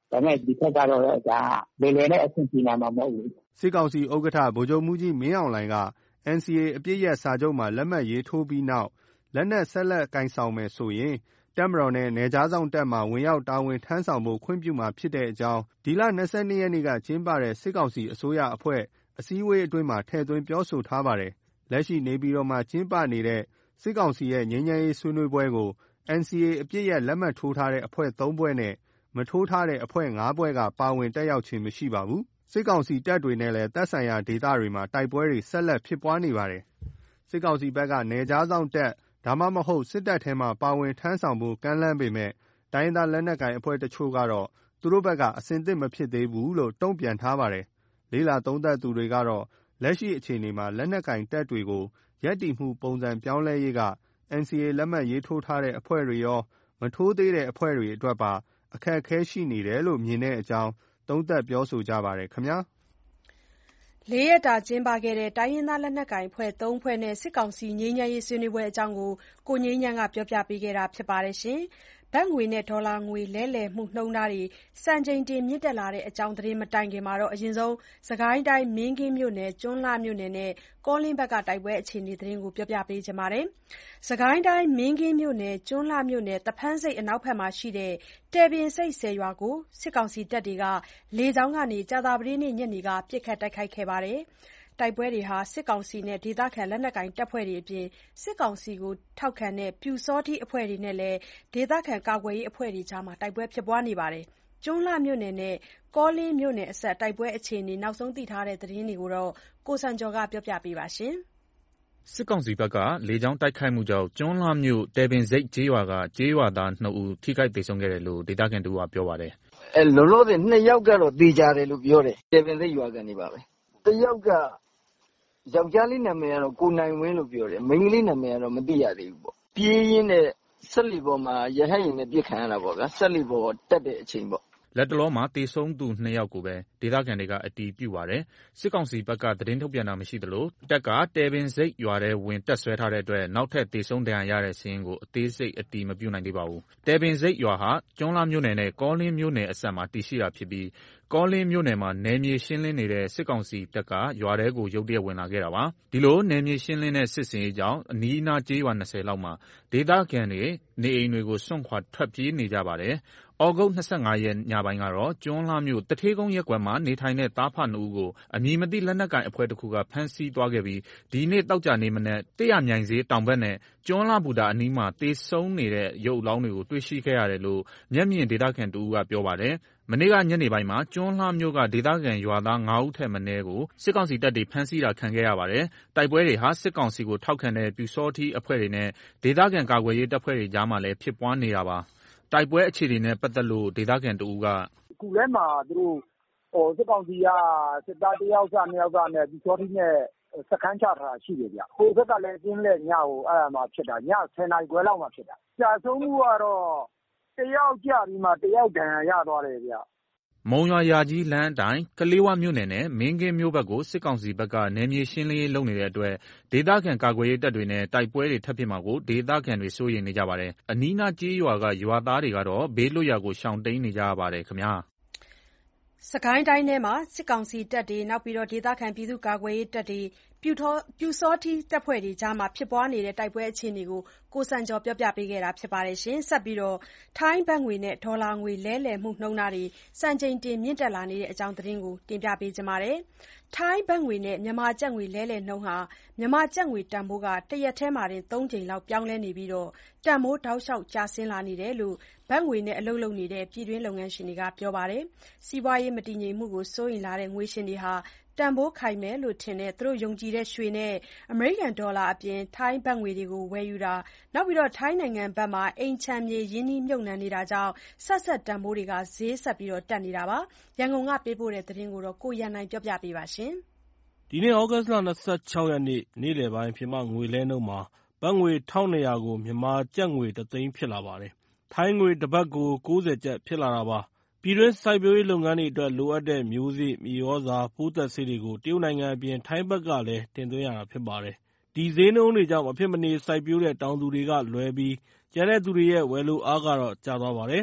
ဒါပေမဲ့ဒီဘက်ကတော့ဒါလေလေနဲ့အဆင်ပြေနိုင်မှာမဟုတ်ဘူးစစ်ကောင်စီဥက္ကဋ္ဌဗိုလ်ချုပ်မှူးကြီးမင်းအောင်လှိုင်က အန် စီ အေ အပစ်ရပ်စာချုပ်မှာလက်မှတ်ရေးထိုးပြီးနောက်လက်နက်ဆက်လက်ကိုင်ဆောင်မယ်ဆိုရင်တပ်မတော်နဲ့နယ်ခြားစောင့်တပ်မှဝင်ရောက်တာဝန်ထမ်းဆောင်ဖို့ခွင့်ပြုမှာဖြစ်တဲ့အကြောင်းဒီလ၂၂ရက်နေ့ကကျင်းပတဲ့စစ်ကောင်စီအစိုးရအဖွဲ့အစည်းအဝေးအတွင်းမှာထည့်သွင်းပြောဆိုထားပါတယ်။လက်ရှိနေပြည်တော်မှာကျင်းပနေတဲ့စစ်ကောင်စီရဲ့ငြိမ်းချမ်းရေးဆွေးနွေးပွဲကို အန် စီ အေ အပစ်ရပ်လက်မှတ်ထိုးထားတဲ့အဖွဲ့သုံးဖွဲ့နဲ့မထိုးထားတဲ့အဖွဲ့ငါးဖွဲ့ကပါဝင်တက်ရောက်ခြင်းမရှိပါဘူး။စစ်ကောင်စီတပ်တွေနဲ့လည်းသက်ဆိုင်ရာဒေသတွေမှာတိုက်ပွဲတွေဆက်လက်ဖြစ်ပွားနေပါတယ်။စစ်ကောင်စီဘက်ကနယ်ခြားစောင့်တပ်ဒါမှမဟုတ်စစ်တပ်ထဲမှာပါဝင်ထမ်းဆောင်ဖို့ကမ်းလှမ်းပေမဲ့တိုင်းဒေသလက်နက်ကိုင်အဖွဲ့တချို့ကတော့သူတို့ဘက်ကအဆင်သင့်မဖြစ်သေးဘူးလို့တုံ့ပြန်ထားပါတယ်။လေးလာသုံးသပ်သူတွေကတော့လက်ရှိအခြေအနေမှာလက်နက်ကိုင်တပ်တွေကိုရပ်တည်မှုပုံစံပြောင်းလဲရေးက အန် စီ အေ လက်မှတ်ရေးထိုးထားတဲ့အဖွဲ့တွေရောမထိုးသေးတဲ့အဖွဲ့တွေအတွက်ပါအခက်အခဲရှိနေတယ်လို့မြင်တဲ့အကြောင်းသုံးသပ်ပြောဆိုကြပါတယ်ခင်ဗျာ။လေးရက်တာကျင်းပခဲ့တဲ့တိုင်းရင်းသားလက်နက်ကိုင်အဖွဲ့သုံးဖွဲ့နဲ့စစ်ကောင်စီငြိမ်းချမ်းရေးဆွေးနွေးပွဲအကြောင်းကိုကိုငြိမ်းချမ်းကပြောပြပေးခဲ့တာပါ။ဘတ်ငွေနဲ့ဒေါ်လာငွေလဲလှယ်မှုနှုန်းထားတွေစံချိန်တင်မြင့်တက်လာတဲ့အကြောင်းသတင်းမတိုင်ခင်အရင်ဆုံးစစ်ကိုင်းတိုင်းမင်းကင်းမြို့နယ်ကျွန်းလှမြို့နယ်နဲ့ကောလင်းဘက်ကတိုက်ပွဲအခြေအနေသတင်းကိုပြောပြပေးချင်ပါတယ်။စစ်ကိုင်းတိုင်းမင်းကင်းမြို့နယ်ကျွန်းလှမြို့နယ်သဖန်းဆိပ်အနောက်ဘက်မှာရှိတဲ့တယ်ပင်ဆိပ်ဆည်ရွာကိုစစ်ကောင်စီတပ်တွေကလေကြောင်းကနေကြာသပတေးနေ့ညနေကပစ်ခတ်တိုက်ခိုက်ခဲ့ပါတယ်။တိုက်ပွဲတွေဟာစစ်ကောင်စီနဲ့ဒေသခံလက်နက်ကိုင်တပ်ဖွဲ့တွေအပြင်စစ်ကောင်စီကိုထောက်ခံတဲ့ပျူစောထီးအဖွဲ့တွေနဲ့လည်းဒေသခံကာကွယ်ရေးအဖွဲ့တွေကြားတိုက်ပွဲဖြစ်ပွားနေပါတယ်။ကျွန်းလှမြို့နယ်နဲ့ကောလင်းမြို့နယ်အစပ်တိုက်ပွဲအခြေအနေနောက်ဆုံးသိထားတဲ့သတင်းတွေကိုကိုစံကျော်ကပြောပြပေးပါမယ်။စစ်ကောင်စီဘက်ကလေကြောင်းတိုက်ခိုက်မှုကြောင့်ကျွန်းလှမြို့တယ်ပင်ဆိပ်ကျေးရွာကကျေးရွာသားနှစ်ဦးထိခိုက်သေဆုံးခဲ့တယ်လို့ဒေသခံတဦးကပြောပါတယ်။အဲလောလောဆယ်နှစ်ယောက်ကတော့သေချာတယ်လို့ပြောတယ်။တယ်ပင်ဆိပ်ရွာကနေပါပဲ။တစ်ယောက်ကယောက်ျားလေးနာမည်ကတော့ကိုနိုင်ဝင်းလို့ပြောတယ်မိန်းကလေးနာမည်ကတော့မသိရသေးဘူးပေါ့ပြေးရင်းနဲ့ဆက်လီပေါ်မှာရဟတ်ရင်နဲ့ပြစ်ခံရတာပေါ့ဗျာဆက်လီပေါ်တက်တဲ့အချိန်ပေါ့လက်တလောမှာတေဆုံးသူနှစ်ယောက်ကိုပဲဒေသခံတွေကအတည်ပြုပါတယ်စစ်ကောင်စီဘက်ကသတင်းထုတ်ပြန်တာမရှိသလိုတက်ကတဲပင်စိတ်ရွာထဲဝင်တက်ဆွဲထားတဲ့အတွက်နောက်ထပ်တေဆုံးဒဏ်ရာရတဲ့စီးရင်ကိုအသေးစိတ်အတည်မပြုနိုင်သေးပါဘူးတဲပင်စိတ်ရွာဟာကျွန်းလာမြို့နယ်နဲ့ကောလင်းမြို့နယ်အစပ်မှာတည်ရှိတာဖြစ်ပြီးကောလင်းမြို့နယ်မှာနယ်မြေရှင်းလင်းနေတဲ့စစ်ကောင်စီတပ်ကရွာထဲကိုရုတ်တရက်ဝင်လာခဲ့တာပါဒီလိုနယ်မြေရှင်းလင်းတဲ့စစ်စင်ရေးကြောင့်အနီးအနားကျေးရွာ၂၀လောက်မှာဒေသခံတွေနေအိမ်တွေကိုစွန့်ခွာထွက်ပြေးနေကြပါတယ်ဩဂုတ်၂၅ရက်ညပိုင်းကတော့ကျွန်းလှမြို့တထေးကုန်းရပ်ကွက်မှာနေထိုင်တဲ့သားဖနှစ်ဦးကိုအမည်မသိလက်နက်ကိုင်အဖွဲ့တစ်ခုကဖမ်းဆီးသွားခဲ့ပြီးဒီနေ့တောက်ကြနေမနက်တရမြိုင်စေးတောင်ဘက်နဲ့ကျွန်းလှဘူတာအနီးမှာတေဆုံးနေတဲ့ရုပ်အလောင်းတွေကိုတွေ့ရှိခဲ့ရတယ်လို့မျက်မြင်ဒေသခံတဦးကပြောပါတယ်မနေ့ကညနေပိုင်းမှာကျွန်းလှမြို့ကဒေသခံရွာသား၅ဦးထက်မနည်းကိုစစ်ကောင်စီတပ်တွေဖမ်းဆီးတာခံခဲ့ရပါတယ်။တိုက်ပွဲတွေဟာစစ်ကောင်စီကိုထောက်ခံတဲ့ပျူစောထီးအဖွဲ့တွေနဲ့ဒေသခံကာကွယ်ရေးတပ်ဖွဲ့တွေကြားမှာလည်းဖြစ်ပွားနေတာပါ။တိုက်ပွဲအခြေအနေနဲ့ပတ်သက်လို့ဒေသခံတဦးကအခုလဲမှာသူတို့ဟိုစစ်ကောင်စီကစစ်သားတယောက်စနှစ်ယောက်ကနဲ့ပျူစောထီးနဲ့စခန်းချထားတာရှိတယ်ဗျ။ဟိုဘက်ကလည်းကျင်းလက်ညကိုအဲ့ဒါမှဖြစ်တာညဆယ်နာရီခွဲလောက်မှဖြစ်တာ။ကြာဆုံးမှုကတော့တယောက်ကြပြီးမှတယောက်ဒဏ်ရာရသွားတယ်ဗျမုံရွာရာကြီးလမ်းအတိုင်းကလေးဝမြို့နယ်နဲ့မင်းကင်းမြို့ဘက်ကိုစစ်ကောင်စီဘက်ကနယ်မြေရှင်းလင်းရေးလုပ်နေတဲ့အတွက်ဒေသခံကာကွယ်ရေးတပ်တွေနဲ့တိုက်ပွဲတွေထပ်ဖြစ်မှာကိုဒေသခံတွေစိုးရိမ်နေကြပါတယ်။အနီးနားကျေးရွာကရွာသားတွေကတော့ဘေးလွတ်ရာကိုရှောင်တိမ်းနေကြရပါတယ်ခင်ဗျာ။စကိုင်းတိုင်းထဲမှာစစ်ကောင်စီတပ်တွေနောက်ပြီးတော့ဒေသခံပြည်သူ့ကာကွယ်ရေးတပ်တွေပျူထောပျူစောထီးတပ်ဖွဲ့တွေကြားမှာဖြစ်ပွားနေတဲ့တိုက်ပွဲအခြေအနေကိုကိုစံကျော်ပြောပြပေးခဲ့တာဖြစ်ပါတယ်ရှင်ဆက်ပြီးတော့ထိုင်းဘတ်ငွေနဲ့ဒေါ်လာငွေလဲလှယ်မှုနှုန်းထားတွေစံချိန်တင်မြင့်တက်လာနေတဲ့အကြောင်းသတင်းကိုတင်ပြပေးကြပါမယ်ထိုင်းဘတ်ငွေနဲ့မြန်မာကျပ်ငွေလဲလှယ်နှုန်းဟာမြန်မာကျပ်ငွေတန်ဖိုးကတရက်ထဲမှာတင်သုံးကြိမ်လောက်ပြောင်းလဲနေပြီးတော့တန်ဖိုးတောက်လျှောက်ကျဆင်းလာနေတယ်လို့ဘတ်ငွေနဲ့အလုပ်လုပ်နေတဲ့ပြည်တွင်းလုပ်ငန်းရှင်တွေကပြောပါတယ်စီးပွားရေးမတည်ငြိမ်မှုကိုစိုးရိမ်လာတဲ့ငွေရှင်တွေဟာတန်ဖိုးခိုင်မယ်လို့ထင်တဲ့သူတို့ယုံကြည်တဲ့ရွှေနဲ့အမေရိကန်ဒေါ်လာအပြင်ထိုင်းဘတ်ငွေတွေကိုဝယ်ယူတာနောက်ပြီးတော့ထိုင်းနိုင်ငံဘက်မှာအိမ်ချမ်းမြေရင်းနှီးမြှုပ်နှံနေတာကြောင့်ဆက်ဆက်တန်ဖိုးတွေကဈေးဆက်ပြီးတော့တက်နေတာပါရန်ကုန်ကပေးပို့တဲ့သတင်းကိုတော့ကိုရန်နိုင်ပြောပြပေးပါရှင်ဒီနေ့ဩဂတ်စ်လ၂၆ရက်နေ့နေ့လယ်ပိုင်းမြန်မာငွေလဲနှုန်းမှာဘတ်ငွေ၁၂၀၀ကိုမြန်မာကျပ်ငွေတစ်သိန်းဖြစ်လာပါတယ်ထိုင်းငွေတစ်ဘတ်ကို၉၀ကျပ်ဖြစ်လာတာပါပြည်တွင်းစိုက်ပျိုးရေးလုပ်ငန်းတွေအတွက်လိုအပ်တဲ့မျိုးစေ့၊မြေဩဇာ၊ပိုးသတ်ဆေးတွေကိုတရုတ်နိုင်ငံအပြင်ထိုင်းဘက်ကလည်းတင်သွင်းရတာဖြစ်ပါတယ်။ဒီဈေးနှုန်းတွေကြောင့်မဖြစ်မနေစိုက်ပျိုးတဲ့တောင်သူတွေကလွဲပြီးကျန်တဲ့သူတွေရဲ့ဝယ်လိုအားကတော့ကျသွားပါတယ်။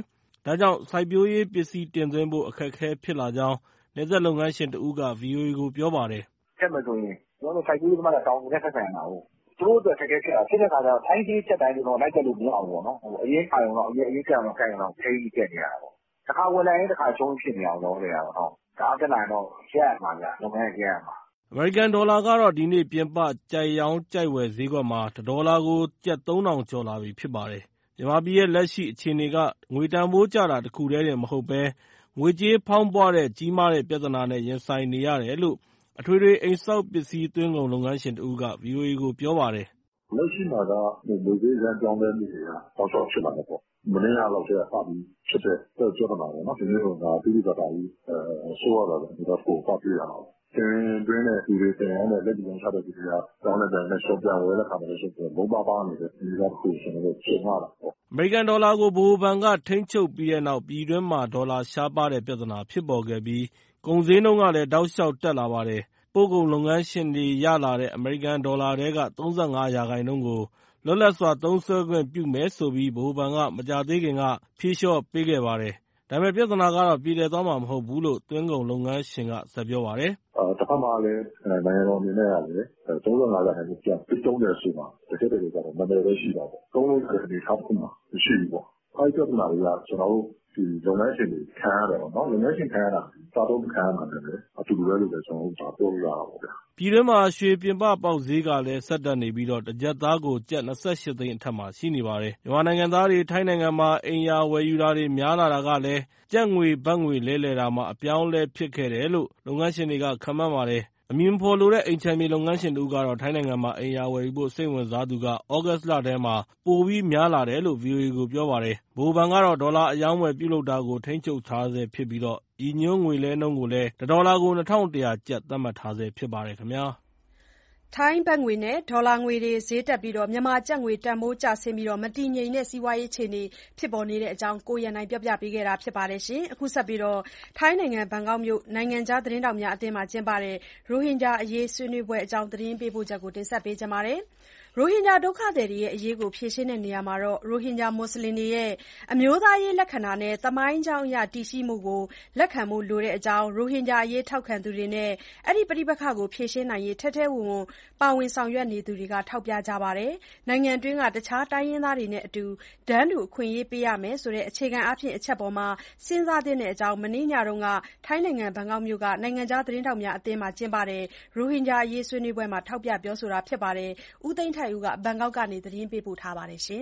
ဒါကြောင့်စိုက်ပျိုးရေးပစ္စည်းတင်သွင်းဖို့အခက်အခဲဖြစ်လာကြောင်းနယ်စပ်လုပ်ငန်းရှင်တဦးက ဗွီအိုအေ ကိုပြောပါတယ်။“ဆက်မယ်ဆိုရင်ကျနော်တို့စိုက်ပျိုးရေးသမားတွေကတောင်သူနဲ့ဆက်ဆံရမှာကိုး။သူတို့အတွက်အခက်အခဲဖြစ်တာ။ဖြစ်တဲ့အခါကျတော့ထိုင်းဈေးတက်တိုင်းတော့လိုက်တက်လို့မရဘူးပေါ့နော်။အရင်းခံရုံလောက်အရင်းကပ်ရုံလောက်ကိုက်ရုံလောက်ဈေးကြီးတက်နေရတာပေါ့။တခါဝယ်လိုက်ရင်တခါရှုံးဖြစ်နေအောင်လောတယ်ကတော့။တအားတက်လာရင်တော့ရပ်ရမှာဗျ။လုပ်ငန်းကရပ်ရမှာ။ ”အမေရိကန်ဒေါ်လာကတော့ဒီနေ့ပြင်ပကြိုက်ရောင်းကြိုက်ဝယ်ဈေးကွက်မှာတဒေါ်လာကိုကျပ်သုံးထောင်ကျော်လာပြီဖြစ်ပါတယ်။မြန်မာပြည်ရဲ့လက်ရှိအခြေအနေကငွေတန်ဖိုးကျတာတခုတည်းတင်မဟုတ်ဘဲငွေကြေးဖောင်းပွတဲ့ကြီးမားတဲ့ပြဿနာနဲ့ရင်ဆိုင်နေရတယ်လို့အထွေထွေအိမ်ဆောက်ပစ္စည်းသွင်းကုန်လုပ်ငန်းရှင်တဦးက ဗွီအိုအေ ကိုပြောပါတယ်။“လက်ရှိမှာကငွေကြေးအရမ်းပြောင်းလဲမှုတွေကတောက်လျှောက်ဖြစ်လာတယ်ပေါ့။မနေ့ကလောက်ကတည်းကစပြီးဖြစ်တဲ့ပြဿနာပေါ့နော်။ဒီနေ့တော့သိသိသာသာကြီးဆိုးရွားလာတဲ့အနေအထားကိုစတွေ့ရတာပေါ့။တင်သွင်းတဲ့သူတွေတင်ရောင်းတဲ့လက်ကျန်ချတဲ့သူတွေကတောင်းတဲ့တိုင်နဲ့ရှုံးပြန်ဝယ်တဲ့ခါမှာလည်းရှုံးပြန်လုံးပါပါနေတဲ့အနေအထားတစ်ခုကျွန်တော်တို့ရှင်းရတာပေါ့။အမေရိကန်ဒေါ်လာကိုဗဟိုဘဏ်ကထိန်းချုပ်ပြီးတဲ့နောက်ပြည်တွင်းမှာဒေါ်လာရှားပါးတဲ့ပြဿနာဖြစ်ပေါ်ခဲ့ပြီးကုန်ဈေးနှုန်းကလည်းတောက်လျှောက်တက်လာပါတယ်။ပို့ကုန်လုပ်ငန်းရှင်တွေရလာတဲ့အမေရိကန်ဒေါ်လာထဲကသုံးဆယ့်ငါးရာခိုင်နှုန်းကိုလွတ်လပ်စွာသုံးစွဲခွင့်ပြုမယ်ဆိုပြီးဗဟိုဘဏ်ကမကြာသေးခင်ကဖြေလျှော့ပေးခဲ့ပါတယ်။ဒါပေမဲ့ပြဿနာကတော့ပြေလည်သွားမှာမဟုတ်ဘူးလို့သွင်းကုန်လုပ်ငန်းရှင်ကဆက်ပြောပါတယ်။“တဖက်မှာလည်းနိုင်ငံတော်အနေနဲ့ကလည်းသုံးဆယ့်ငါးရာခိုင်နှုန်းပြန်သုံးတဲ့အချိန်မှာတကယ့်တကယ်ကျတော့နာမည်ပဲရှိတာပေါ့။သုံးလို့ရတဲ့အနေအထားတစ်ခုမှမရှိဘူးပေါ့။အဲဒီပြဿနာတွေကကျွန်တော်တို့ဒီလုပ်ငန်းရှင်တွေခံရတယ်ပေါ့နော်။လုပ်ငန်းရှင်ခံရတာစားသုံးခံရမှာလည်းအတူတူပဲလို့ပဲကျွန်တော်တို့ပြောလို့ရတာပေါ့ဗျာ။ ”ပြည်တွင်းမှာရွှေပြင်ပပေါက်ဈေးကလည်းဆက်တက်နေပြီးတကျပ်သားကိုကျပ်၂၈သိန်းအထက်မှာရှိနေပါတယ်။မြန်မာနိုင်ငံသားတွေထိုင်းနိုင်ငံမှာအိမ်ယာဝယ်ယူတာတွေများလာတာကလည်းကျပ်ငွေဘတ်ငွေလဲလှယ်တာမှာအပြောင်းအလဲဖြစ်ခဲ့တယ်လို့လုပ်ငန်းရှင်တွေကခန့်မှန်းပါတယ်။အမည်မဖော်လိုတဲ့အိမ်ခြံမြေလုပ်ငန်းရှင်တဦးကတော့ထိုင်းနိုင်ငံမှာအိမ်ယာဝယ်ယူဖို့စိတ်ဝင်စားသူကသြဂုတ်လထဲမှာပိုပြီးများလာတယ်လို့ဗွီအိုအေ ကိုပြောပါတယ်။ဗဟိုဘဏ်ကတော့ဒေါ်လာအရောင်းအဝယ်ပြုလုပ်တာကိုထိန်းချုပ်ထားဆဲဖြစ်ပြီးရည်ညွှန်းငွေလဲနှုန်းကိုလည်းတဒေါ်လာကို၂ထောင့်တစ်ရာကျပ်သတ်မှတ်ထားဆဲဖြစ်ပါတယ်ခင်ဗျာ။ထိုင်းဘတ်ငွေနဲ့ဒေါ်လာငွေတွေဈေးတက်ပြီးမြန်မာကျပ်ငွေတန်ဖိုးကျဆင်းပြီးမတည်ငြိမ်တဲ့စီးပွားရေးအခြေအနေဖြစ်ပေါ်နေတဲ့အကြောင်းကိုရန်နိုင်ပြောပြပေးခဲ့တာပါ။အခုဆက်ပြီးထိုင်းနိုင်ငံဘန်ကောက်မြို့နိုင်ငံခြားသတင်းထောက်များအသင်းမှာကျင်းပတဲ့ရိုဟင်ဂျာအရေးဆွေးနွေးပွဲအကြောင်းသတင်းပေးပို့ချက်ကိုတင်ဆက်ပေးချင်ပါတယ်။ရိုဟင်ဂျာဒုက္ခသည်တွေအရေးကိုဖြေရှင်းတဲ့နေရာမှာရိုဟင်ဂျာမွတ်ဆလင်တွေရဲ့အမျိုးသားရေးလက္ခဏာနဲ့သမိုင်းကြောင်းအရတည်ရှိမှုကိုလက်ခံဖို့လိုတဲ့အကြောင်းရိုဟင်ဂျာအရေးထောက်ခံသူတွေနဲ့အဲဒီပဋိပက္ခကိုဖြေရှင်းနိုင်ရေးထဲထဲဝင်ဝင်ပါဝင်ဆောင်ရွက်နေသူတွေကထောက်ပြကြပါတယ်။နိုင်ငံတွင်းကတခြားတိုင်းရင်းသားတွေနဲ့အတူတန်းတူအခွင့်အရေးပေးရမယ်ဆိုတဲ့အခြေခံအားဖြင့်အချက်ပေါ်မှာစဉ်းစားသင့်တဲ့အကြောင်းမနေ့ညတုန်းကထိုင်းနိုင်ငံဘန်ကောက်မြို့ကနိုင်ငံခြားသတင်းထောက်များအသင်းမှာကျင်းပတဲ့ရိုဟင်ဂျာအရေးဆွေးနွေးပွဲမှာထောက်ပြပြောဆိုတာဖြစ်ပါတယ်။ဦးသိန်းထိုက်ဦးကဘန်ကောက်ကနေသတင်းပေးပို့ထားပါတယ်။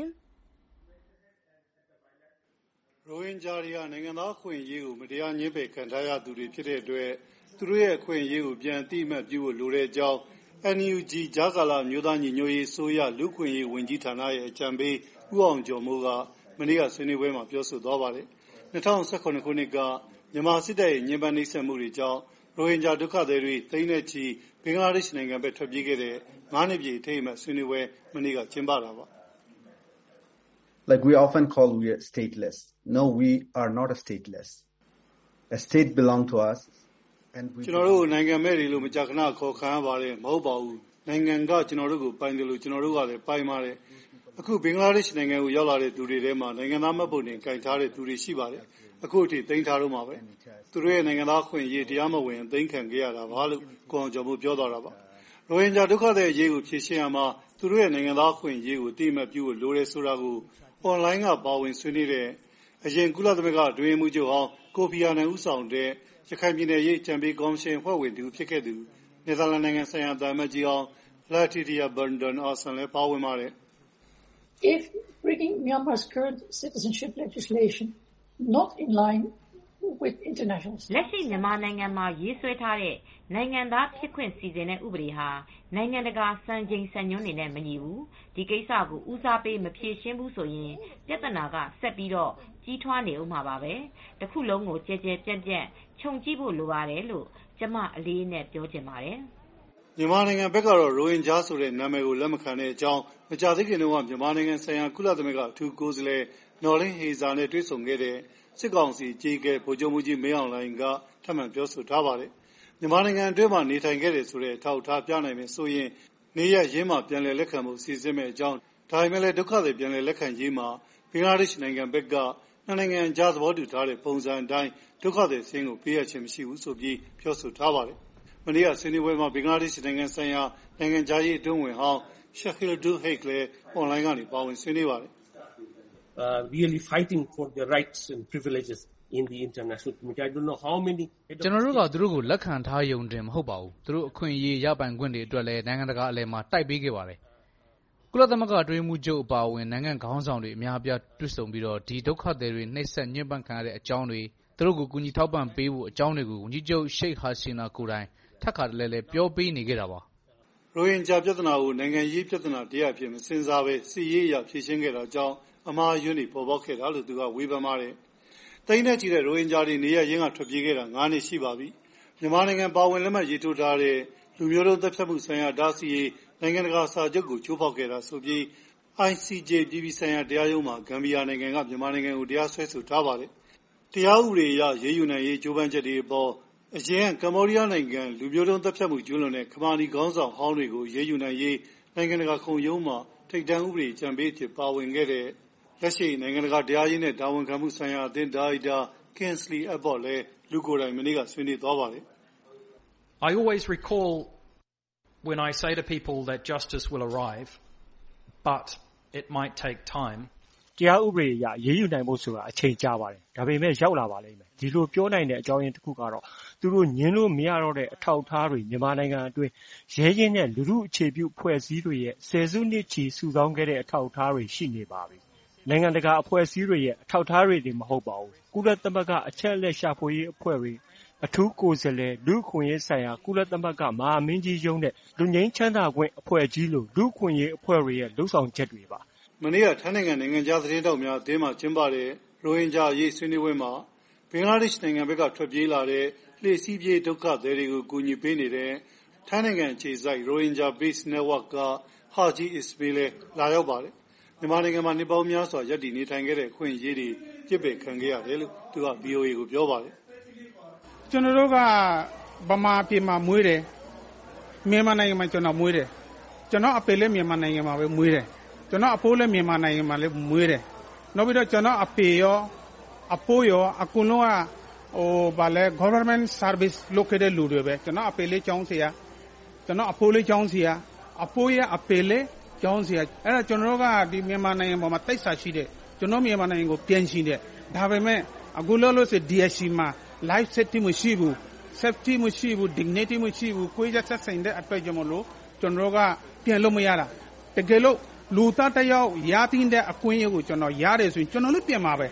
ရိုဟင်ဂျာတွေဟာနိုင်ငံသားအခွင့်အရေးကိုမတရားညှဉ်းပယ်ခံထားရသူတွေဖြစ်တဲ့အတွက်သူတို့ရဲ့အခွင့်အရေးကိုပြန်အသိအမှတ်ပြုဖို့လိုတဲ့အကြောင်း အန် ယူ ဂျီ ကြားကာလမျိုးသားညီညွတ်ရေးအစိုးရလူ့အခွင့်အရေးဝန်ကြီးဌာနရဲ့အကြံပေးဦးအောင်ကျော်မိုးကမနေ့ကဆွေးနွေးပွဲမှာပြောဆိုသွားပါတယ်။၂၀၁၇ခုနှစ်ကမြန်မာစစ်တပ်ရဲ့ညှဉ်းပန်းနှိပ်စက်မှုတွေကြောင့်ရိုဟင်ဂျာဒုက္ခသည်တွေသိန်းနဲ့ချီဘင်္ဂလားဒေ့ရှ်နိုင်ငံဘက်ထွက်ပြေးခဲ့တဲ့ငါးနှစ်ပြည့်အထိမ်းအမှတ်ဆွေးနွေးပွဲမနေ့ကကျင်းပတာပါ။ Like we often call we are stateless. No, we are not a stateless. A state belongs to us. ကျွန်တော်တို့နိုင်ငံမဲ့တွေလို့မကြာခဏခေါ်ခံရပါတယ်မဟုတ်ပါဘူးနိုင်ငံကကျွန်တော်တို့ကိုပိုင်တယ်လို့ကျွန်တော်တို့ကလည်းပိုင်ပါတယ်အခုဘင်္ဂလားဒေ့ရှ်နိုင်ငံကိုရောက်လာတဲ့သူတွေထဲမှာနိုင်ငံသားမှတ်ပုံတင်ကင်ထားတဲ့သူတွေရှိပါတယ်အခုအထိသိမ်းထားတော့မှာပဲသူတို့ရဲ့နိုင်ငံသားအခွင့်အရေးတရားမဝင်သိမ်းခံခဲ့ရတာပါလို့ကိုအောင်ကျော်မိုးပြောသွားတာပါရိုဟင်ဂျာဒုက္ခသည်အရေးကိုဖြေရှင်းရမှာသူတို့ရဲ့နိုင်ငံသားအခွင့်အရေးကိုအတိအမှတ်ပြုဖို့လိုတယ်ဆိုတာကိုအွန်လိုင်းကပါဝင်ဆွေးနွေးတဲ့အရင်ကုလသမဂ္ဂအတွင်းရေးမှူးချုပ်ဟောင်းကိုဖီအာနန်ဦးဆောင်တဲ့ရခိုင်ပြည်နယ်ရေးအကြံပေးကော်မရှင်အဖွဲ့ဝင်တူဖြစ်ခဲ့သူနယ်သာလန်နိုင်ငံဆိုင်ရာတာမတ်ကြီးအောင်လာတီတီယာဘန်ဒန်အာဆန်လည်းပါဝင်ပါတယ် If bringing Myanmar's current citizenship legislation not in line with international standards လက်ရှိမြန်မာနိုင်ငံမှာရေးဆွဲထားတဲ့နိုင်ငံသားဖြစ်ခွင့်စီစဉ်တဲ့ဥပဒေဟာနိုင်ငံတကာစံချိန်စံညွှန်းတွေနဲ့မညီဘူးဒီကိစ္စကိုဦးစားပေးမဖြေရှင်းဘူးဆိုရင်ပြဿနာကဆက်ပြီးတော့ကြီးထွားနေဦးမှာပါပဲတခုလုံးကိုကြဲကြဲပြန့်ပြန့်ခြုံကြည့်ဖို့လိုပါတယ်လို့ကျမအလေးနဲ့ပြောချင်ပါတယ်မြန်မာနိုင်ငံဘက်ကတော့ရိုဟင်ဂျာဆိုတဲ့နာမည်ကိုလက်မခံတဲ့အကြောင်းမကြာသေးခင်တုန်းကမြန်မာနိုင်ငံဆိုင်ရာကုလသမဂ္ဂအထူးကိုယ်စားလှယ်နော်လင်းဟေဇာနဲ့တွေ့ဆုံခဲ့တဲ့စစ်ကောင်စီကြီးကဗိုလ်ချုပ်မှုကြီးမင်းအောင်လှိုင်ကထပ်မံပြောဆိုထားပါတယ်မြန်မာနိုင်ငံအတွင်းမှာနေထိုင်ခဲ့တဲ့ဆိုတဲ့အထောက်အထားပြနိုင်မယ်ဆိုရင်နေရရင်းမှာပြန်လည်လက်ခံမှုစီစဉ်မဲ့အကြောင်းဒါပေမဲ့လည်းဒုက္ခတွေပြန်လည်လက်ခံရေးမှာဘင်္ဂလားဒေ့ရှ်နိုင်ငံဘက်ကနှစ်နိုင်ငံကြားသဘောတူထားတဲ့ပုံစံအတိုင်းဒုက္ခသည်စင်းကိုပေးရခြင်းမရှိဘူးဆိုပြီးပြောဆိုထားပါတယ်။မနေ့ကဆွေးနွေးပွဲမှာဘင်္ဂလားဒေ့ရှ်နိုင်ငံဆိုင်ရာနိုင်ငံခြားရေးအတွင်းဝန်ဟောင်း Shahil Dul Haque လည်းအွန်လိုင်းကနေပါဝင်ဆွေးနွေးပါတယ်။ really fighting for the rights and privileges in the international community. I don't know how many ကျွန်တော်တို့ကသူတို့ကိုလက်ခံထားရုံတင်မဟုတ်ပါဘူး။သူတို့အခွင့်အရေးရပိုင်ခွင့်တွေအတွက်လည်းနိုင်ငံတကာအလယ်မှာတိုက်ပေးခဲ့ပါတယ်။ကုလသမဂ္ဂအတွင်းမှုချုပ်အပါအဝင်နိုင်ငံခေါင်းဆောင်တွေအများအပြားတွေ့ဆုံပြီးတော့ဒီဒုက္ခသည်တွေနှိပ်စက်ညှဉ်းပန်းခံရတဲ့အကြောင်းတွေသူတို့ကိုကူညီထောက်ပံ့ပေးဖို့အကြောင်းတွေကိုဝန်ကြီးချုပ်ရှိတ်ဟာဆီနာကိုယ်တိုင်ထပ်ခါတလဲလဲပြောပေးနေခဲ့တာပါ။ရိုဟင်ဂျာပြဿနာကိုနိုင်ငံရေးပြဿနာတရားအဖြစ်မစင်စားပဲစီရေးအရဖြေရှင်းခဲ့တာကြောင့်အမှားအယွင်းတွေပေါ်ပေါက်ခဲ့တာလို့သူကဝေဖန်ပါတယ်။တိန်းနဲ့ကြည့်တဲ့ရိုဟင်ဂျာတွေနေရရင်းကထွက်ပြေးခဲ့တာ၅နှစ်ရှိပါပြီ။မြန်မာနိုင်ငံပါဝင်လက်မှတ်ရေးထိုးထားတဲ့လူမျိုးတုံးတပ်ဖြတ်မှုဆိုင်ရာဒါစီရေးနိုင်ငံတကာစာချုပ်ကိုချိုးဖောက်ခဲ့တာဆိုပြီး I C J ပြည်ပဆိုင်ရာတရားရုံးမှာဂမ်ဘီယာနိုင်ငံကမြန်မာနိုင်ငံကိုတရားစွဲဆိုထားပါတယ်။တရားဥပဒေအရရေးယူနိုင်ရေးကြိုးပမ်းချက်တွေအပေါ်အရင်ကမ္ဘောဒီးယားနိုင်ငံလူမျိုးတုံးတပ်ဖြတ်မှုကျူးလွန်တဲ့ခမာနီခေါင်းဆောင်ဟောင်းတွေကိုရေးယူနိုင်ရေးနိုင်ငံတကာခုံရုံးမှာထိပ်တန်းဥပဒေကြံပေးဖြစ်ပါဝင်ခဲ့တဲ့လက်ရှိနိုင်ငံတကာတရားရေးနဲ့တာဝန်ခံမှုဆိုင်ရာအသင်းဒါရိုက်တာ Kingsley Abbott လည်းလူကိုယ်တိုင်မနေ့ကဆွေးနွေးသွားပါတယ်။ I always recall when I say to people that justice will arrive, but it might take time. တရားဥပဒေအရရေးယူနိုင်ဖို့ဆိုတာအချိန်ကြာပါတယ်။ဒါပေမဲ့ရောက်လာပါလိမ့်မယ်။ဒီလိုပြောနိုင်တဲ့အကြောင်းရင်းတစ်ခုကတော့သူတို့ညင်းလို့မရတော့တဲ့အထောက်အထားတွေမြန်မာနိုင်ငံအတွင်းရဲရင်းနဲ့လူမှုအခြေပြုဖွဲ့စည်းတွေရဲ့ဆယ်စုနှစ်ချီစုဆောင်းခဲ့တဲ့အထောက်အထားတွေရှိနေပါပြီ။နိုင်ငံတကာအဖွဲ့အစည်းတွေရဲ့အထောက်အထားတွေတွေမဟုတ်ပါဘူး။ကုလသမဂ္ဂအချက်အလက်ရှာဖွေရေးအဖွဲ့တွေအထူးကိုယ်စားလှယ်လူ့အခွင့်အရေးဆိုင်ရာကုလသမဂ္ဂမဟာမင်းကြီးရုံးနဲ့လူငြိမ်းချမ်းသာခွင့်အဖွဲ့ကြီးလိုလူ့အခွင့်အရေးအဖွဲ့တွေရဲ့လှုပ်ဆောင်ချက်တွေပါမနေ့ကထိုင်းနိုင်ငံနိုင်ငံခြားသတင်းတောက်များအသင်းမှကျင်းပတဲ့ရိုဟင်ဂျာအရေးဆွေးနွေးပွဲမှာဘင်္ဂလားဒေ့ရှ်နိုင်ငံဘက်ကထွက်ပြေးလာတဲ့လှေစီးပြေးဒုက္ခသည်တွေကိုကူညီပေးနေတဲ့ထိုင်းနိုင်ငံခြေစိုက်ရိုဟင်ဂျာ Base Network ကဟာဂျီအစ္စမေးလ်လာရောက်ပါတယ်မြန်မာနိုင်ငံမှာနှစ်ပေါင်းများစွာရပ်တည်နေထိုင်ခဲ့တဲ့အခွင့်အရေးတွေပြစ်ပယ်ခံခဲ့ရတယ်လို့သူက V O A ကိုပြောပါတယ်ကျွန်တော်တို့ကဗမာပြည်မှာမွေးတယ်မြန်မာနိုင်ငံမှာကျွန်တော်မွေးတယ်ကျွန်တော်အဖေလည်းမြန်မာနိုင်ငံမှာပဲမွေးတယ်ကျွန်တော်အဖိုးလည်းမြန်မာနိုင်ငံမှာလည်းမွေးတယ်နောက်ပြီးတော့ကျွန်တော်အဖေရောအဖိုးရောအကုန်လုံးကဟိုဗာလဲ government service လုပ်ခဲ့တဲ့လူတွေပဲကျွန်တော်အဖေလေးကျောင်းဆရာကျွန်တော်အဖိုးလေးကျောင်းဆရာအဖိုးရဲ့အဖေလေးကျောင်းဆရာအဲ့ဒါကျွန်တော်တို့ကဒီမြန်မာနိုင်ငံပေါ်မှာတိတ်ဆာရှိတဲ့ကျွန်တော်မြန်မာနိုင်ငံကိုပြန်ရှိတဲ့ဒါပေမဲ့အခုလောလောဆယ် D S C မှာ life safety မရှိဘူး safety မရှိဘူး dignity မရှိဘူးကိုယ်ရဆက်ဆိုင်တဲ့အတွက်ကြောင့်မလို့ကျွန်တော်တို့ကပြန်လို့မရတာတကယ်လို့လူသားတယောက်ရတင်တဲ့အခွင့်အရေးကိုကျွန်တော်ရတယ်ဆိုရင်ကျွန်တော်လည်းပြန်မှာပဲ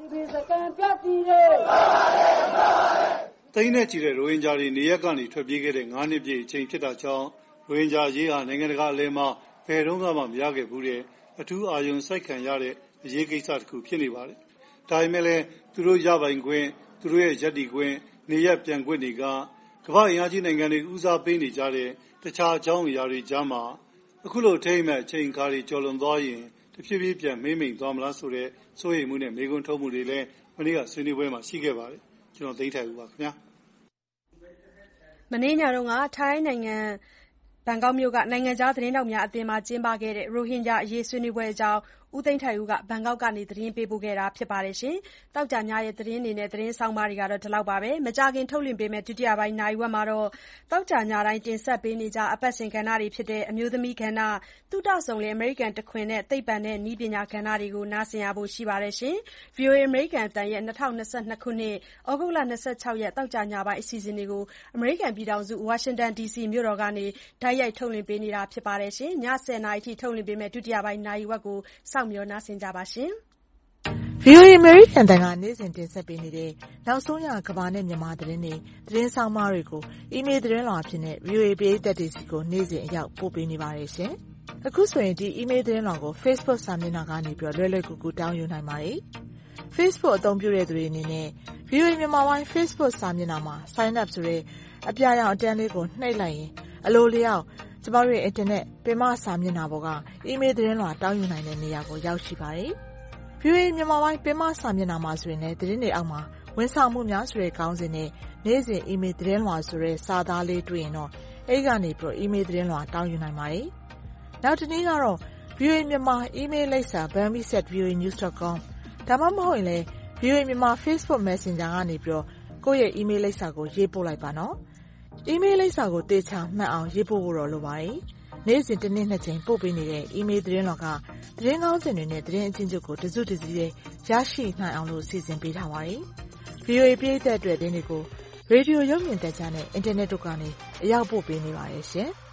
တိန်းနဲ့ကြည့်တဲ့ရိုဟင်ဂျာတွေနေရက်ကနေထွက်ပြေးခဲ့တဲ့၅နှစ်ပြည့်အချိန်ဖြစ်တာကြောင့်ရိုဟင်ဂျာရေးဟာနိုင်ငံတကာအလယ်မှာဘယ်တော့မှမရခဲ့ဘူးတဲ့အထူးအာရုံစိုက်ခံရတဲ့အရေးကိစ္စတစ်ခုဖြစ်နေပါတယ်။ဒါပေမဲ့လည်းသူတို့ရပိုင်ခွင့်သူတို့ရဲ့ရပ်တည်ခွင့်နေရက်ပြန်ခွင့်တွေကကမ္ဘာ့အင်အားကြီးနိုင်ငံတွေဦးစားပေးနေကြတဲ့တခြားအကြောင်းအရာတွေကြားမှာအခုလိုထိမ့်မဲ့အချိန်ခါတွေကျော်လွန်သွားရင်တဖြည်းဖြည်းပြန်မိမ့်မိန်သွားမလားဆိုတဲ့စိုးရိမ်မှုနဲ့မေးခွန်းထုတ်မှုတွေလည်းမနေ့ကဆွေးနွေးပွဲမှာရှိခဲ့ပါတယ်။ကျွန်တော်သိထိုင်ဦးပါခင်ဗျာ။မနေ့ညတုန်းကထိုင်းနိုင်ငံဘန်ကောက်မြို့ကနိုင်ငံခြားသတင်းတောက်များအသင်းမှာကျင်းပခဲ့တဲ့ရိုဟင်ဂျာအရေးဆွေးနွေးပွဲအကြောင်းဦးသိန်းထိုင်ဦးကဘန်ကောက်ကနေသတင်းပေးပို့ခဲ့တာဖြစ်ပါတယ်ရှင်။တောက်ကြညရဲ့သတင်းတွေနဲ့သတင်းဆောင်ပါတွေကတော့ဒီလောက်ပါပဲ။မကြခင်ထုတ်လွှင့်ပေးမယ့်ဒုတိယပိုင်းနိုင်ဝက်မှာတော့တောက်ကြညတိုင်းတင်ဆက်ပေးနေကြအပတ်စဉ်ကဏ္ဍတွေဖြစ်တဲ့အမျိုးသမီးကဏ္ဍတုဒဆောင်လေအမေရိကန်တခွင်နဲ့သိပ္ပံနဲ့ဤပညာကဏ္ဍတွေကိုနားဆင်ရဖို့ရှိပါတယ်ရှင်။ V O A အမေရိကန်အသံရဲ့၂၀၂၂ခုနှစ်ဩဂုတ်လ၂၆ရက်တောက်ကြညပိုင်းအစီအစဉ်တွေကိုအမေရိကန်ပြည်ထောင်စုဝါရှင်တန် D C မြို့တော်ကနေတိုက်ရိုက်ထုတ်လွှင့်ပေးနေတာဖြစ်ပါတယ်ရှင်။ညဆယ်နာရီထိထုတ်လွှင့်ပေးမယ့်ဒုတိယပိုင်းနိုင်ဝက်ကိုစောင့်မျှော်နားဆင်ကြပါရှင်။ V O A အမေရိကန်အသံကနေ့စဉ်တင်ဆက်ပေးနေတဲ့နောက်ဆုံးရကမ္ဘာနဲ့မြန်မာသတင်းတွေသတင်းဆောင်မတွေကိုအီးမေးလ်သတင်းလွှာအဖြစ်နဲ့ V O A ပရိသတ်တွေစီကိုနေ့စဉ်အရောက်ပို့ပေးနေပါတယ်ရှင်။အခုဆိုရင်ဒီအီးမေးလ်သတင်းလွှာကို Facebook စာမျက်နှာကနေပြီးလွယ်လွယ်ကူကူတောင်းယူနိုင်ပါတယ်။ Facebook အသုံးပြုတဲ့သူတွေအနေနဲ့ V O A မြန်မာပိုင်း Facebook စာမျက်နှာမှာ Sign up ဆိုတဲ့အပြာရောင်အတန်းလေးကိုနှိပ်လိုက်ရင်အလိုလျောက်ကျမတို့ရဲ့ internet ပင်မစာမျက်နှာပေါ်ကအီးမေးလ်သတင်းလွှာတောင်းယူနိုင်တဲ့နေရာကိုရောက်ရှိပါတယ်။ V O A မြန်မာပိုင်းပင်မစာမျက်နှာမှာဆိုရင်လည်းသတင်းတွေအောက်မှာဝန်ဆောင်မှုများဆိုတဲ့ခေါင်းစဉ်နဲ့နေ့စဉ်အီးမေးလ်သတင်းလွှာဆိုတဲ့စာသားလေးတွေ့ရင်တော့အဲဒီကနေပြီးအီးမေးလ်သတင်းလွှာတောင်းယူနိုင်ပါတယ်။နောက်တစ်နည်းကတော့ V O A မြန်မာအီးမေးလ်လိပ်စာ bambi at v o a news dot com ဒါမှမဟုတ်ရင်လည်းဗွီအိုအေ မြန်မာ Facebook Messenger ကနေပြီးတော့ကိုယ့်ရဲ့ email လိပ်စာကိုရေးပို့လိုက်ပါနော်။ email လိပ်စာကိုသေချာမှတ်အောင်ရေးပို့ဖို့တော့လိုပါတယ်။နေ့စဉ်တစ်နေ့နှစ်ကြိမ်ပို့ပေးနေတဲ့ email သတင်းတော်ကသတင်းကောင်းစင်တွေနဲ့သတင်းအချင်းချုပ်ကိုတစုတစည်းနဲ့ရရှိနိုင်အောင်လို့စီစဉ်ပေးထားပါတယ်။ ဗွီအိုအေ ပရိသတ်အတွက်သတင်းတွေကိုရေဒီယိုရုပ်မြင်သံကြားနဲ့အင်တာနက်တို့ကနေအရောက်ပို့ပေးနေပါတယ်ရှင်။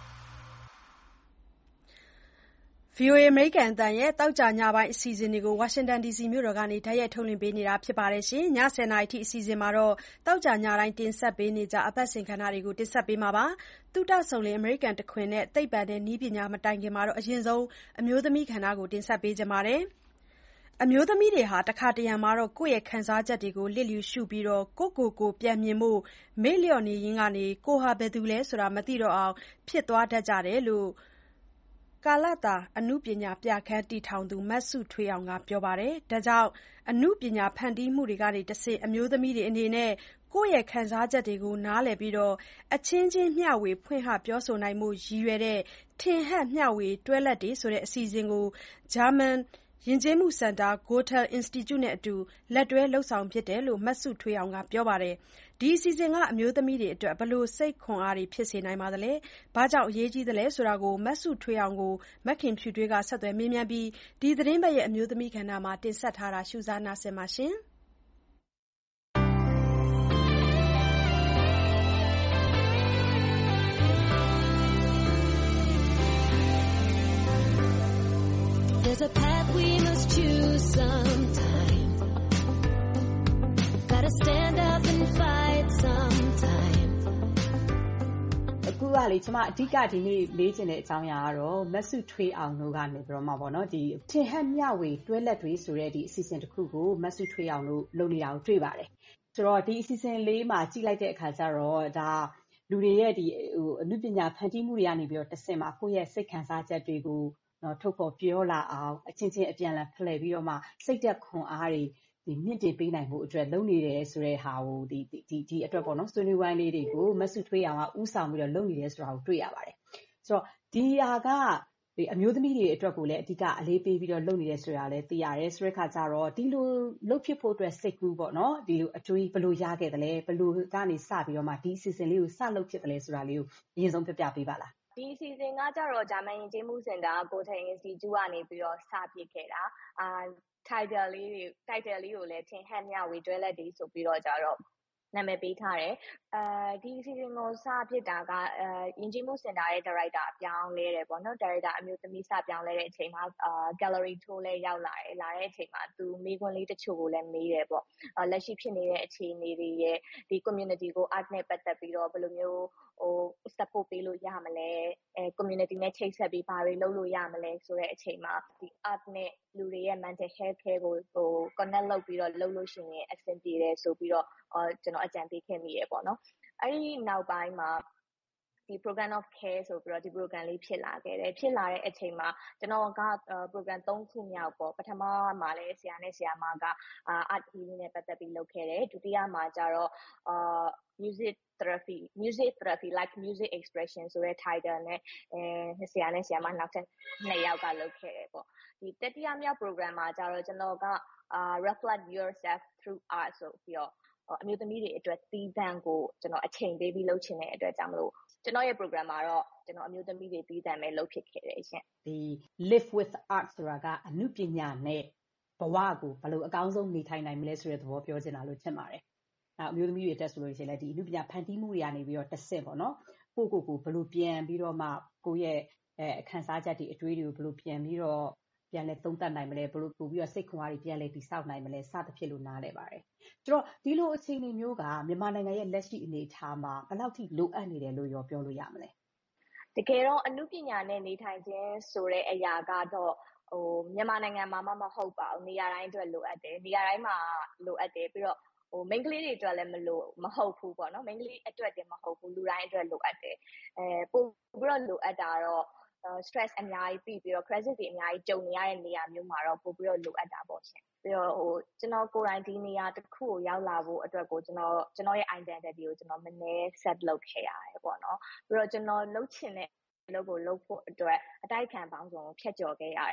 ဗွီအိုအေ အမေရိကန်အသံရဲ့သောကြာညပိုင်းအစီအစဉ်တွေကိုဝါရှင်တန်ဒီစီမြို့တော်ကနေတိုက်ရိုက်ထုတ်လွှင့်ပေးနေတာဖြစ်ပါတယ်။ညဆယ်နာရီထိအစီအစဉ်မှာတော့သောကြာညတိုင်းတင်ဆက်ပေးနေကြအပတ်စဉ်ခန္ဓာတွေကိုတင်ဆက်ပေးမှာပါ။သုတစုံလင်အမေရိကန်တခွင်နဲ့သိပ္ပံနဲ့နည်းပညာမတိုင်ခင်မှာတော့အရင်ဆုံးအမျိုးသမီးခန္ဓာကိုတင်ဆက်ပေးကြပါမယ်။အမျိုးသမီးတွေဟာတခါတရံမှာတော့ကိုယ့်ရဲ့ခံစားချက်တွေကိုလစ်လျူရှုပြီးကိုယ့်ကိုယ်ကိုပြန်မြင်ဖို့မေ့လျော့နေရင်းကနေကိုယ်ဟာဘယ်သူလဲဆိုတာမသိတော့အောင်ဖြစ်သွားတတ်ကြတယ်လို့ကာလတာအနုပညာပြခန်းတည်ထောင်သူမစုထွေးအောင်ကပြောပါတယ်။ဒါကြောင့်အနုပညာဖန်တီးမှုတွေကတဆင့်အမျိုးသမီးတွေအနေနဲ့ကိုယ့်ရဲ့ခံစားချက်တွေကိုနားလည်ပြီးအချင်းချင်းမျှဝေဖွင့်ဟပြောဆိုနိုင်မှုရည်ရွယ်တဲ့ထင်ဟပ်မျှဝေတွဲလက်တွေဆိုတဲ့အစီအစဉ်ကိုဂျာမန်ယဉ်ကျေးမှုစင်တာ Goethe Institute နဲ့အတူလက်တွဲလုပ်ဆောင်ဖြစ်တယ်လို့မစုထွေးအောင်ကပြောပါတယ်။ဒီအစီအစဉ်ကအမျိုးသမီးတွေအတွက်ဘယ်လိုစိတ်ခွန်အားတွေဖြစ်စေနိုင်ပါသလဲ။ဘာကြောင့်အရေးကြီးသလဲဆိုတာကိုမစုထွေးအောင်ကိုမခင်ဖြူထွေးကဆက်သွယ်မေးမြန်းပြီးဒီသတင်းပတ်ရဲ့အမျိုးသမီးကဏ္ဍမှာတင်ဆက်ထားတာရှုစားနာဆင်ပါရှင်။ There's a path we must choose sometime. Gotta stand up and fight sometime. အခုကလေကျွန်မအဓိကဒီနေ့လေးချင်တဲ့အကြောင်းအရာကတော့မဆုထွေးအောင်တို့ကနေပြီးတော့မှပေါ့နော်ဒီထင်ဟပ်မျှဝေတွဲလက်တွေဆိုတဲ့ဒီအစီအစဉ်တစ်ခုကိုမဆုထွေးအောင်တို့လုပ်နေတာကိုတွေ့ပါတယ်ဆိုတော့ဒီအစီအစဉ်လေးမှာကြည့်လိုက်တဲ့အခါကျတော့ဒါလူတွေရဲ့ဒီဟိုအနုပညာဖန်တီးမှုတွေကနေပြီးတော့တစ်ဆင့်မှာကိုယ့်ရဲ့စိတ်ခံစားချက်တွေကိုနော်ထုတ်ဖော်ပြောလာအောင်အချင်းချင်းအပြန်အလှန်ဖလှယ်ပြီးတော့မှစိတ်သက်ခွန်အားတွေဒီမြင့်တင်ပေးနိုင်မှုအတွက်လုပ်နေတယ်ဆိုတဲ့ဟာကိုဒီဒီဒီအတွက်ပေါ့နော်ဆွေးနွေးဝိုင်းလေးတွေကိုမဆုထွေးအောင်ကဥဆောင်ပြီးတော့လုပ်နေတယ်ဆိုတာကိုတွေ့ရပါတယ်ဆိုတော့ဒီဟာကဒီအမျိုးသမီးတွေအတွက်ကိုလည်းအဓိကအလေးပေးပြီးတော့လုပ်နေတယ်ဆိုတာလည်းသိရတယ်ဆိုတဲ့အခါကျတော့ဒီလိုလုပ်ဖြစ်ဖို့အတွက်စိတ်ကူးပေါ့နော်ဒီလိုအတွေးဘယ်လိုရခဲ့တယ်လဲဘယ်လိုကနေစပြီးတော့မှဒီအစီအစဉ်လေးကိုစလုပ်ဖြစ်တယ်လဲဆိုတာလေးကိုအရင်ဆုံးပြပြပေးပါလားဒီအစီအစဉ်ကကြတော့ဂျာမန်ယဉ်ကျေးမှုစင်တာ Goethe Institute ကနေပြီးတော့စဖြစ်ခဲ့တာအာ title လေးတွေ title လေးကိုလည်းထင်ဟပ်မျှဝေတွဲလက်တွေဆိုပြီးတော့ကြတော့နာမည်ပေးထားတယ်အဲဒီအစီအစဉ်ကိုစဖြစ်တာကအဲယဉ်ကျေးမှုစင်တာရဲ့ဒါရိုက်တာအပြောင်းလဲတယ်ပေါ့နော်ဒါရိုက်တာအမျိုးသမီးစပြောင်းလဲတဲ့အချိန်မှာအာ gallery tour လဲရောက်လာတယ်လာတဲ့အချိန်မှာသူမိခွန်းလေးတချို့ကိုလည်းမေးတယ်ပေါ့လက်ရှိဖြစ်နေတဲ့အခြေအနေတွေရဲ့ဒီ community ကို art နဲ့ပတ်သက်ပြီးတော့ဘယ်လိုမျိုးဟို support ပေးလို့ရမလဲအဲ community နဲ့ချိတ်ဆက်ပြီးဘာတွေလုပ်လို့ရမလဲဆိုတဲ့အချိန်မှာဒီ art နဲ့လူတွေရဲ့ mental health care ကိုဟို connect လုပ်ပြီးတော့လုပ်လို့ရှိရင်အဆင်ပြေတယ်ဆိုပြီးတော့အော်ကျွန်တော်အကြံပေးခဲ့မိရပေါ့နော်အဲ့ဒီနောက်ပိုင်းမှာဒီ program of care ဆိုပြီးတော့ဒီ program လေးဖြစ်လာခဲ့တယ်ဖြစ်လာတဲ့အချိန်မှာကျွန်တော်က program သုံးခုမြောက်ပေါ့ပထမမှာလည်းဆရာနဲ့ဆရာမက art healing နဲ့ပတ်သက်ပြီးလုပ်ခဲ့တယ်ဒုတိယမှာကျတော့အာ music therapy music therapy like music expression ဆိုတဲ့ title နဲ့အဲဆရာနဲ့ဆရာမနောက်ထပ်နှစ်ယောက်ကလုပ်ခဲ့တယ်ပေါ့ဒီတတိယမြောက် program မှာကျတော့ကျွန်တော်ကအာ reflect yourself through art ဆိုပြီးတော့အမျိုးသမီးတွေအတွက်တီးတန့်ကိုကျွန်တော်အချိန်ပေးပြီးလုပ်ချင်တဲ့အတွက်ကြောင့်မလို့ကျွန်တော်ရဲ့ program မှာတော့ကျွန်တော်အမျိုးသမီးတွေတီးတန့်ပဲလုပ်ဖြစ်ခဲ့တယ်ရှင်ဒီ live with art ဆိုတာကအနုပညာနဲ့ဘဝကိုဘယ်လိုအကောင်းဆုံးနေထိုင်နိုင်မလဲဆိုတဲ့သဘောပြောချင်တာလို့ထင်ပါတယ်အမျိုးသမီးတွေတက်ဆိုလို့ရှိရင်လည်းဒီအနုပညာဖန်တီးမှုတွေကနေပြီးတော့တစ်ဆင့်ပေါ့နော်ကိုယ့်ကိုယ်ကိုဘယ်လိုပြန်ပြီးတော့မှကိုယ့်ရဲ့အဲအခန်းစားချက်တွေအတွေးတွေကိုဘယ်လိုပြန်ပြီးတော့ပြန်လဲသုံးသပ်နိုင်မလဲဘယ်လိုပို့ပြီးတော့စိတ်ခွန်အားတွေပြန်လဲတိစောက်နိုင်မလဲစသဖြင့်လို့နားလဲပါတယ်ဆိုတော့ဒီလိုအခြေအနေမျိုးကမြန်မာနိုင်ငံရဲ့လက်ရှိအနေအထားမှာဘယ်လောက်ထိလိုအပ်နေတယ်လို့ရောပြောလို့ရမလဲတကယ်တော့အနုပညာနဲ့နေထိုင်ခြင်းဆိုတဲ့အရာကတော့ဟိုမြန်မာနိုင်ငံမှာမမဟုတ်ပါဘူးနေရာတိုင်းအတွက်လိုအပ်တယ်နေရာတိုင်းမှာလိုအပ်တယ်ပြီးတော့ဟို main ကလေးတွေအတွက်လည်းမလို့မဟုတ်ဘူးပေါ့နော် main ကလေးအတွက်တည်းမဟုတ်ဘူးလူတိုင်းအတွက်လိုအပ်တယ်အဲပို့ပြီးတော့လိုအပ်တာတော့ stress အများကြီးပြီးပြီးတော့ crisis တွေအများကြီးကြုံနေရတဲ့နေရာမျိုးမှာတော့ပို့ပြီးတော့လိုအပ်တာပေါ့ရှင်ပြီးတော့ဟိုကျွန်တော်ကိုယ်တိုင်ဒီနေရာတစ်ခုကိုရောက်လာဖို့အတွက်ကိုကျွန်တော်ကျွန်တော်ရဲ့ identity ကိုကျွန်တော်မနေ့ set လုပ်ခဲ့ရတယ်ပေါ့နော်ပြီးတော့ကျွန်တော်လုပ်ချင်တဲ့လုပ်ကိုလုပ်ဖို့အတွက်အတိုက်ခံပေါင်းစုံဖြတ်ကျော်ခဲ့ရတယ်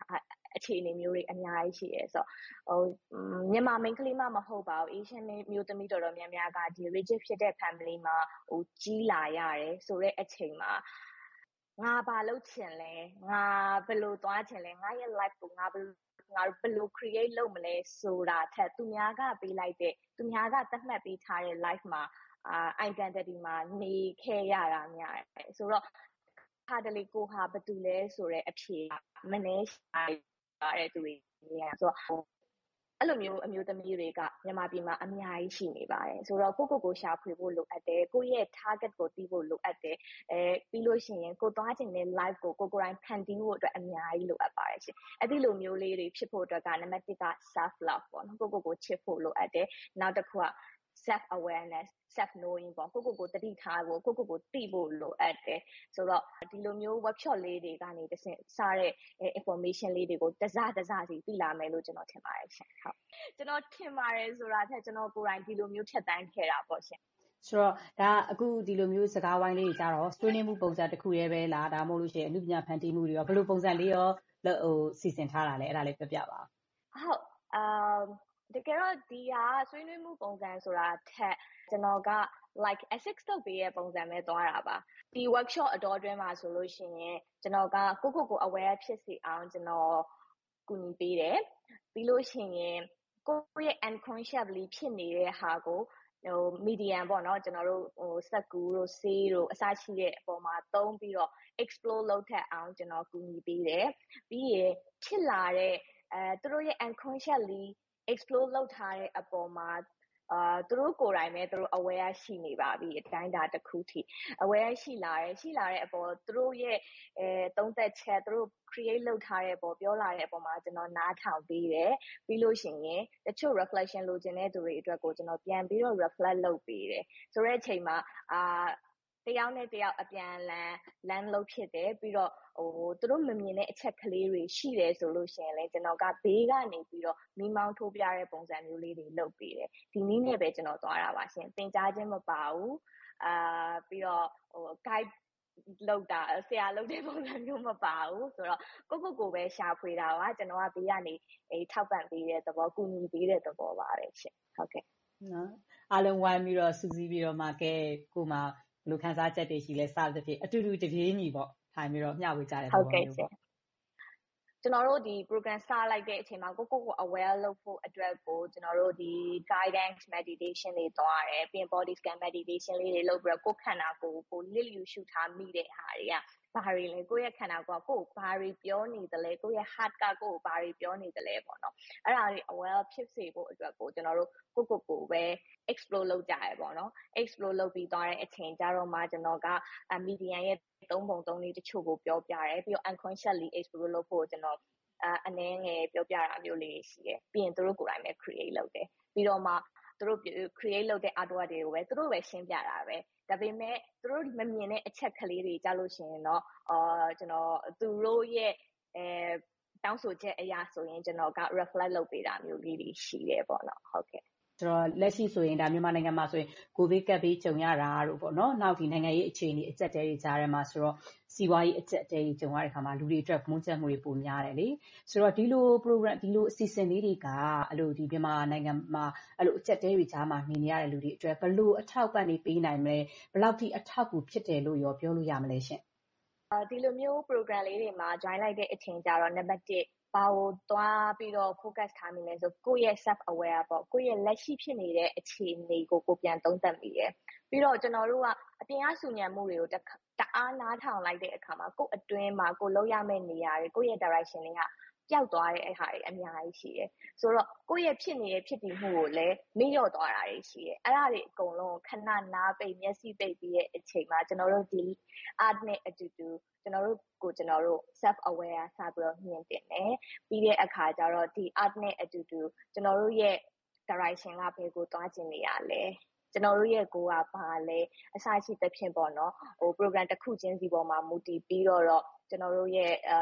အခြေအနေမျိုးတွေအများကြီးရှိတယ်ဆိုတော့ဟိုမြန်မာ main ကလေးမှမဟုတ်ပါဘူး Asian မျိုးသမီးတော်တော်များများကဒီ rigid ဖြစ်တဲ့ family မှာဟိုကြီးလာရတယ်ဆိုတော့အချိန်မှာငါဘာလုပ်ချင်လဲငါဘယ်လိုသွားချင်လဲငါရဲ့ life ကိုငါဘယ်ငါဘယ်လို create လုပ်မလဲဆိုတာထက်သူများကပေးလိုက်တဲ့သူများကသတ်မှတ်ပေးထားတဲ့ life မှာအာ identity မှာနေခဲ့ရတာများတယ်ဆိုတော့ဟာတလေကိုဟာဘာတူလဲဆိုတဲ့အဖြေမနှဲရှာရတဲ့သူတွေများဆိုတော့အဲ့လိုမျိုးအမျိုးသမီးတွေကမြန်မာပြည်မှာအများကြီးရှိနေပါတယ်ဆိုတော့ကိုကိုကိုရှာဖွေဖို့လိုအပ်တယ်ကိုရဲ့ target ကိုသိဖို့လိုအပ်တယ်အဲပြီးလို့ရှိရင်ကိုသွားချင်တဲ့ live ကိုကိုကိုယ်တိုင်ဖန်တီးဖို့အတွက်အများကြီးလိုအပ်ပါတယ်ရှင်အဲ့ဒီလိုမျိုးလေးတွေဖြစ်ဖို့အတွက်ကနံပါတ်တစ်က self love ပေါ့နော်ကိုကိုကိုချစ်ဖို့လိုအပ်တယ်နောက်တစ်ခုက self awareness self knowing ပေါ့ကိုကိုကိုတတိထားဖို့ကိုကိုကိုသိဖို့လိုအပ်တယ်ဆိုတော့ဒီလိုမျိုး workshop လေးတွေကနေတစ်ဆင့်စားတဲ့ information လေးတွေကိုတစတစစီသိလာမယ်လို့ကျွန်တော်ထင်ပါတယ်ရှင်ဟုတ်ကျွန်တော်ထင်ပါတယ်ဆိုတာထက်ကျွန်တော်ကိုယ်တိုင်ဒီလိုမျိုးဖြတ်တန်းခဲ့တာပေါ့ရှင်ဆိုတော့ဒါအခုဒီလိုမျိုးစကားဝိုင်းလေးတွေကြတော့ဆွေးနွေးမှုပုံစံတစ်ခုရဲပဲလားဒါမှမဟုတ်လို့ရှိရင်အမှုပညာဖန်တီးမှုတွေရောဘယ်လိုပုံစံလေးရောဟိုစီစဉ်ထားတာလဲအဲ့ဒါလေးပြောပြပါဟုတ်အာတကယ်တော့ဒီဟာဆွေးနွေးမှုပုံစံဆိုတာထက်ကျွန်တော်က like assist လုပ်ပေးရဲ့ပုံစံပဲသွားတာပါဒီ workshop အတော်အတွင်းမှာဆိုလို့ရှိရင်ကျွန်တော်ကကိုကိုကို aware ဖြစ်စေအောင်ကျွန်တော်ကူညီပေးတယ်ပြီးလို့ရှိရင်ကိုယ့်ရဲ့ unconsciously ဖြစ်နေတဲ့ဟာကိုဟို medium ပေါ့နော်ကျွန်တော်တို့ဟိုစက်ကူတို့ဆေးတို့အစရှိတဲ့အပေါ်မှာသုံးပြီးတော့ explore လုပ်ထက်အောင်ကျွန်တော်ကူညီပေးတယ်ပြီးရင်ဖြစ်လာတဲ့အဲသူတို့ရဲ့ unconsciously explore လုပ်ထားတဲ့အပေါ်မှာအာသူတို့ကိုယ်တိုင်ပဲသူတို့ aware ရှိနေပါပြီအတိုင်းဒါတစ်ခုထိ aware ရှိလာတယ်ရှိလာတဲ့အပေါ်သူတို့ရဲ့အဲသုံးသက်ချက်သူတို့ create လုပ်ထားတဲ့အပေါ်ပြောလာတဲ့အပေါ်မှာကျွန်တော်နားထောင်ပေးတယ်ပြီးလို့ရှိရင်တချို့ reflection လိုချင်တဲ့သူတွေအတွက်ကိုကျွန်တော်ပြန်ပြီးတော့ reflect လုပ်ပေးတယ်ဆိုတဲ့အချိန်မှာအာတယောက်နဲ့တယောက်အပြန်လန်လမ်းလုပ်ဖြစ်တယ်ပြီးတော့ဟိုသူတို့မမြင်တဲ့အချက်ကလေးတွေရှိတယ်ဆိုလို့ရှိရင်လည်းကျွန်တော်ကဘေးကနေပြီးတော့မိမောင်းထိုးပြတဲ့ပုံစံမျိုးလေးတွေလုပ်ပေးတယ်ဒီနည်းနဲ့ပဲကျွန်တော်သွားတာပါရှင်သင်ကြားခြင်းမပါဘူးအာပြီးတော့ဟို guide လောက်တာဆရာလုပ်တဲ့ပုံစံမျိုးမပါဘူးဆိုတော့ကိုကိုကိုပဲရှာဖွေတာပါကျွန်တော်ကဘေးကနေအေးထောက်ပံ့ပေးတဲ့သဘောကူညီပေးတဲ့သဘောပါပဲရှင်ဟုတ်ကဲ့နော်အားလုံးဝိုင်းပြီးတော့စူးစီးပြီးတော့မှကဲကိုမှဘယ်လိုခန်းစားချက်တွေရှိလဲစသဖြင့်အတူတူတပြေးညီပေါ့ထိုင်ပြီးတော့မျှဝေကြတဲ့သဘောမျိုးပေါ့ကျွန်တော်တို့ဒီ program စလိုက်တဲ့အချိန်မှာကိုကိုကို aware လုပ်ဖို့အတွက်ကိုကျွန်တော်တို့ဒီ guidance meditation တွေသွားရတယ်ပြီးရင် body scan meditation လေးတွေလုပ်ပြီးတော့ကိုယ်ခန္ဓာကိုယ်ကိုလစ်လျူရှုထားမိတဲ့ဟာတွေကဘာတွေလဲကိုယ့်ရဲ့ခန္ဓာကိုယ်ကကိုယ်ဘာတွေပြောနေသလဲကိုယ့်ရဲ့ heart ကကိုယ်ဘာတွေပြောနေသလဲပေါ့နော်အဲ့ဒါတွေ aware ဖြစ်စေဖို့အတွက်ကိုကျွန်တော်တို့ကိုကိုကိုပဲ explore လုပ်ကြရပေါ့နော် explore လုပ်ပြီးသွားတဲ့အချိန်ကြတော့မှကျွန်တော်က medium ရဲ့သုံးပုံသုံးနည်းတချို့ကိုပြောပြတယ်ပြီးတော့ unconsciously explore လုပ်ဖို့ကျွန်တော်အနည်းငယ်ပြောပြတာမျိုးလေးရှိတယ်ပြီးရင်သူတို့ကိုယ်တိုင်ပဲ create လုပ်တယ်ပြီးတော့မှသူတို့ create လုပ်တဲ့ artwork တွေကိုပဲသူတို့ပဲရှင်းပြတာပဲဒါပေမဲ့သူတို့မမြင်တဲ့အချက်ကလေးတွေကြားလို့ရှိရင်တော့အာကျွန်တော်သူတို့ရဲ့အဲတောင်းဆိုချက်အရာဆိုရင်ကျွန်တော်က reflect လုပ်ပေးတာမျိုးလေးတွေရှိတယ်ပေါ့နော်ဟုတ်ကဲ့ဆိုတော့လက်ရှိဆိုရင်ဒါမြန်မာနိုင်ငံမှာဆိုရင်ကိုဗစ်ကပ်ပြီးကြုံရတာတို့ပေါ့နော်နောက်ဒီနိုင်ငံရေးအခြေအနေအကျက်တဲတွေကြားထဲမှာဆိုတော့စီးပွားရေးအကျက်တဲတွေကြုံရတဲ့အခါမှာလူတွေအတွက်မွန်းချက်မှုတွေပိုများတယ်လေဆိုတော့ဒီလို program ဒီလိုအစီအစဉ်လေးတွေကအဲ့လိုဒီမြန်မာနိုင်ငံမှာအဲ့လိုအကျက်တဲတွေကြားမှာနေနေရတဲ့လူတွေအတွက်ဘယ်လိုအထောက်ပံ့နေပေးနိုင်မလဲဘယ်လောက်ထိအထောက်အကူဖြစ်တယ်လို့ရောပြောလို့ရမလဲရှင်ဒီလိုမျိုး program လေးတွေမှာ join လိုက်တဲ့အချိန်ကျတော့ number တစ်ဘာကိုသွားပြီးတော့ focus ထားမိလဲဆိုကိုယ့်ရဲ့ self aware ပေါ့ကိုယ့်ရဲ့လက်ရှိဖြစ်နေတဲ့အခြေအနေကိုကိုပြန်သုံးသပ်မိတယ်ပြီးတော့ကျွန်တော်တို့ကအပြင်အဆူညံမှုတွေကိုတအားနားထောင်လိုက်တဲ့အခါမှာကိုယ့်အတွင်းမှာကိုလောက်ရမယ့်နေရာတွေကိုယ့်ရဲ့ direction တွေကပျောက်သွားတဲ့အခါတွေအများကြီးရှိတယ်ဆိုတော့ကိုယ့်ရဲ့ဖြစ်နေတဲ့ဖြစ်တည်မှုကိုလည်းမေ့လျော့သွားတာတွေရှိတယ်အဲ့ဒါတွေအကုန်လုံးခဏနားပိတ်မျက်စိပိတ်ပြီးရဲ့အချိန်မှာကျွန်တော်တို့ဒီ art နဲ့အတူတူကျွန်တော်တို့ကိုကျွန်တော်တို့ self aware စပြီးတော့မြင်တင်တယ်ပြီးတဲ့အခါကျတော့ဒီ art နဲ့အတူတူကျွန်တော်တို့ရဲ့ direction ကဘယ်ကိုသွားကျင်နေရလဲကျွန်တော်တို့ရဲ့ကိုယ်ကဘာလဲအစရှိသဖြင့်ပေါ့နော်ဟို program တစ်ခုချင်းစီပေါ်မှာမူတည်ပြီးတော့ကျွန်တော်တို့ရဲ့အာ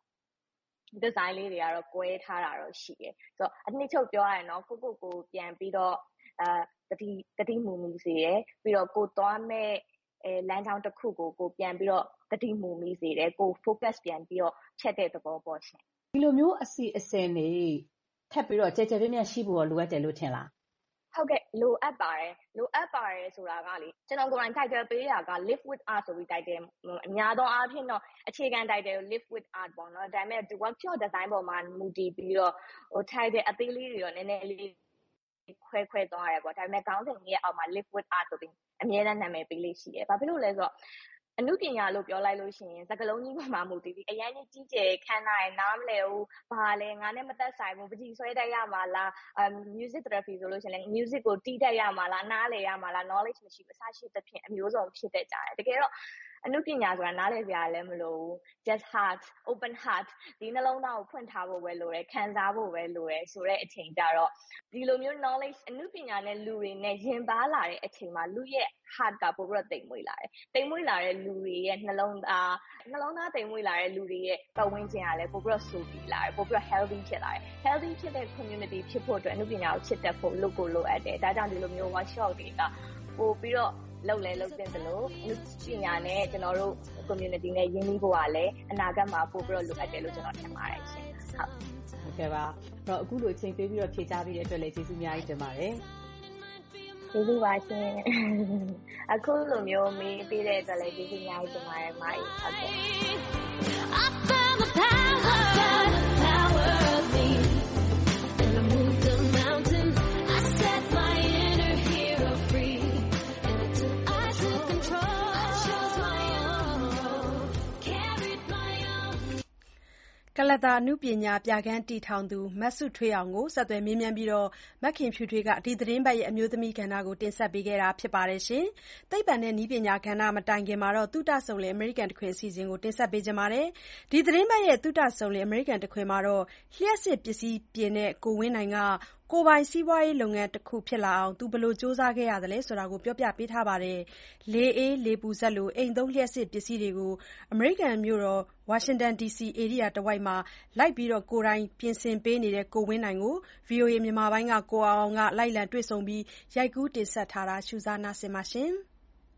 design လေးတွေကတော့ကွဲထားတာတော့ရှိတယ်ဆိုတော့အနှစ်ချုပ်ပြောရရင်တော့ကိုကိုကိုပြန်ပြီးတော့အာတတိတတိမူမူစေရပြီးတော့ကိုသွားမဲ့အဲလမ်းကြောင်းတစ်ခုကိုကိုပြန်ပြီးတော့တတိမူမိစေတယ်ကို focus ပြန်ပြီးတော့ဖြတ်တဲ့သဘောပေါ့ရှင်ဒီလိုမျိုးအစီအစဉ်တွေထပ်ပြီးတော့ကြဲကြဲပြန့်ပြန့်ရှိဖို့လိုအပ်တယ်လို့ထင်လားဟုတ်ကဲ့လိုအပ်ပါတယ်လိုအပ်ပါတယ်ဆိုတာကလေကျွန်တော်ကိုယ်တိုင် title ပေးတာက live with art ဆိုပြီး title အများသောအားဖြင့်တော့အခြေခံ title live with art ပေါ့နော်ဒါပေမဲ့ workshop design ပေါ်မှာမူတည်ပြီးတော့ဟို title အသေးလေးတွေတော့နည်းနည်းလေးခွဲခွဲသွားရတယ်ပေါ့ဒါပေမဲ့ခေါင်းစဉ်ကြီးရဲ့အောက်မှာ live with art ဆိုပြီးအမြဲတမ်းနာမည်ပေးလေးရှိတယ်ဘာဖြစ်လို့လဲဆိုတော့အနုပညာလို့ပြောလိုက်လို့ရှိရင်စကားလုံးကြီးမှာမူတည်ပြီးအရင်ကြီးကြီးကျယ်ခံနိုင်နားမလဲဘူးဘာလဲငါနဲ့မသက်ဆိုင်ဘူးပကြီးဆွဲတတ်ရမှာလား music therapy ဆိုလို့ရှိရင် music ကိုတီးတတ်ရမှာလားနားလေရမှာလား knowledge မရှိဘူးအစရှိသဖြင့်အမျိုးစုံဖြစ်တတ်ကြတယ်တကယ်တော့အနုပညာဆိုတာနားလည်စရာလည်းမလိုဘူး just heart open heart ဒီနှလုံးသားကိုဖွင့်ထားဖို့ပဲလိုတယ်ခံစားဖို့ပဲလိုတယ်ဆိုတဲ့အချိန်ကြတော့ဒီလိုမျိုး knowledge အနုပညာနဲ့လူတွေနဲ့ယဉ်ပါလာတဲ့အချိန်မှာလူရဲ့ heart ကပိုပြီးတော့တိမ်မွေ့လာတယ်တိမ်မွေ့လာတဲ့လူတွေရဲ့နှလုံးသားနှလုံးသားတိမ်မွေ့လာတဲ့လူတွေရဲ့ပတ်ဝန်းကျင်ကလည်းပိုပြီးတော့ဆိုပြီးလာတယ်ပိုပြီးတော့ healthy ဖြစ်လာတယ် healthy ဖြစ်တဲ့ community ဖြစ်ဖို့အတွက်အနုပညာကိုချစ်တတ်ဖို့လုပ်ကိုလိုအပ်တယ်ဒါကြောင့်ဒီလိုမျိုး workshop တွေကပိုပြီးတော့လောက်လဲလောက်တင်တယ်လို့အနုပညာနဲ့ကျွန်တော်တို့ community နဲ့ရင်းနှီးဖို့ကလည်းအနာဂတ်မှာပိုပြီးတော့လိုအပ်တယ်လို့ကျွန်တော်ထင်ပါတယ်ရှင်ဟုတ်ဟုတ်ကဲ့ပါအဲ့တော့အခုလိုအချိန်ပေးပြီးတော့ဖြေကြားပေးတဲ့အတွက်လည်းကျေးဇူးအများကြီးတင်ပါတယ်ကျေးဇူးပါရှင်အခုလိုမျိုးမေးပေးတဲ့အတွက်လည်းကျေးဇူးအများကြီးတင်ပါတယ်မိုင်းဟုတ်ကဲ့ I found the power power of me and I moved the mountain I set my inner hero free and I took I took control I chose my own road carried my own ကလတာအနုပညာပြခန်းတီထောင်သူမဆုထွေးအောင်ကိုဆက်သွယ်မေးမြန်းပြီးမခင်ဖြူထွေးကဒီသတင်းပတ်ရဲ့အမျိုးသမီးကဏ္ဍကိုတင်ဆက်ပေးခဲ့တာဖြစ်ပါတယ်ရှင်။သိပ္ပံနဲ့နည်းပညာကဏ္ဍမတိုင်ခင်မှာတော့သုတဆုံလေအမေရိကန်တခွင်အစီအစဉ်ကိုတင်ဆက်ပေးကြပါမယ်။ဒီသတင်းပတ်ရဲ့သုတဆုံလေအမေရိကန်တခွင်မှာတော့လျှက်စစ်ပစ္စည်းပြင်တဲ့ကိုဝင်းနိုင်ကကိုယ်ပိုင်စီးပွားရေးလုပ်ငန်းတစ်ခုဖြစ်လာအောင်သူဘယ်လိုစူးစမ်းခဲ့ရသလဲဆိုတာကိုပြောပြပေးထားပါတယ်။လေအေးလေပူစက်လိုအိမ်သုံးလျှက်စစ်ပစ္စည်းတွေကိုအမေရိကန်မြို့တော်ဝါရှင်တန်ဒီစီဧရိယာတဝိုက်မှာလိုက်ပြီးကိုယ်တိုင်ပြင်ဆင်ပေးနေတဲ့ကိုဝင်းနိုင်ကို ဗွီအိုအေ မြန်မာပိုင်းကကိုအောင်ကလိုက်လံတွေ့ဆုံပြီးရိုက်ကူးတင်ဆက်ထားတာရှုစားနားဆင်ပါရှင်။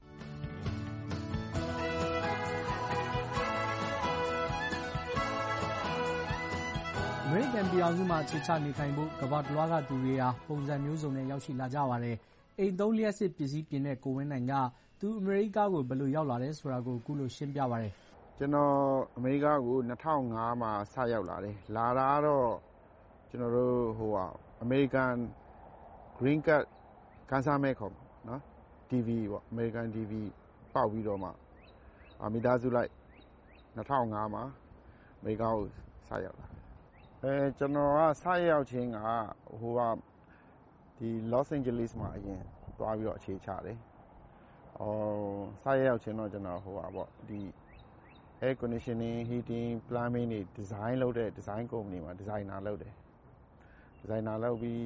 အမေရိကန်ပြည်ထောင်စုမှာအခြေချနေထိုင်ဖို့ကမ္ဘာတလွှားကသူတွေဟာပုံစံမျိုးစုံနဲ့ရောက်ရှိလာကြပါတယ်။အိမ်သုံးလျှပ်စစ်ပစ္စည်းပြင်တဲ့ကိုဝင်းနိုင်ကသူအမေရိကကိုဘယ်လိုရောက်လာတယ်ဆိုတာကိုအခုလိုရှင်းပြပါတယ်။ကျွန်တော်အမေရိကကို၂၀၀၅မှာစရောက်လာတယ်။လာတာတော့ကျွန်တော်တို့ဟိုဟာ American Green Card ကန်ဆာမဲခေါ်နော် တီဗီ ပေါ့ American တီဗီ ပေါက်ပြီးတော့မှမိသားစုလိုက်၂၀၀၅မှာအမေရိကကိုစရောက်လာအဲကျွန်တော်ကစရောက်ခြင်းကဟိုကဒီ Los Angeles မှာအရင်သွားပြီးတော့အခြေချတယ်။အော်စရောက်ခြင်းတော့ကျွန်တော်ဟိုပါပေါ့ဒီ air conditioning heating plumbing တွေ design လုပ်တဲ့ design company မှာ designer လုပ်တယ်။ designer လုပ်ပြီး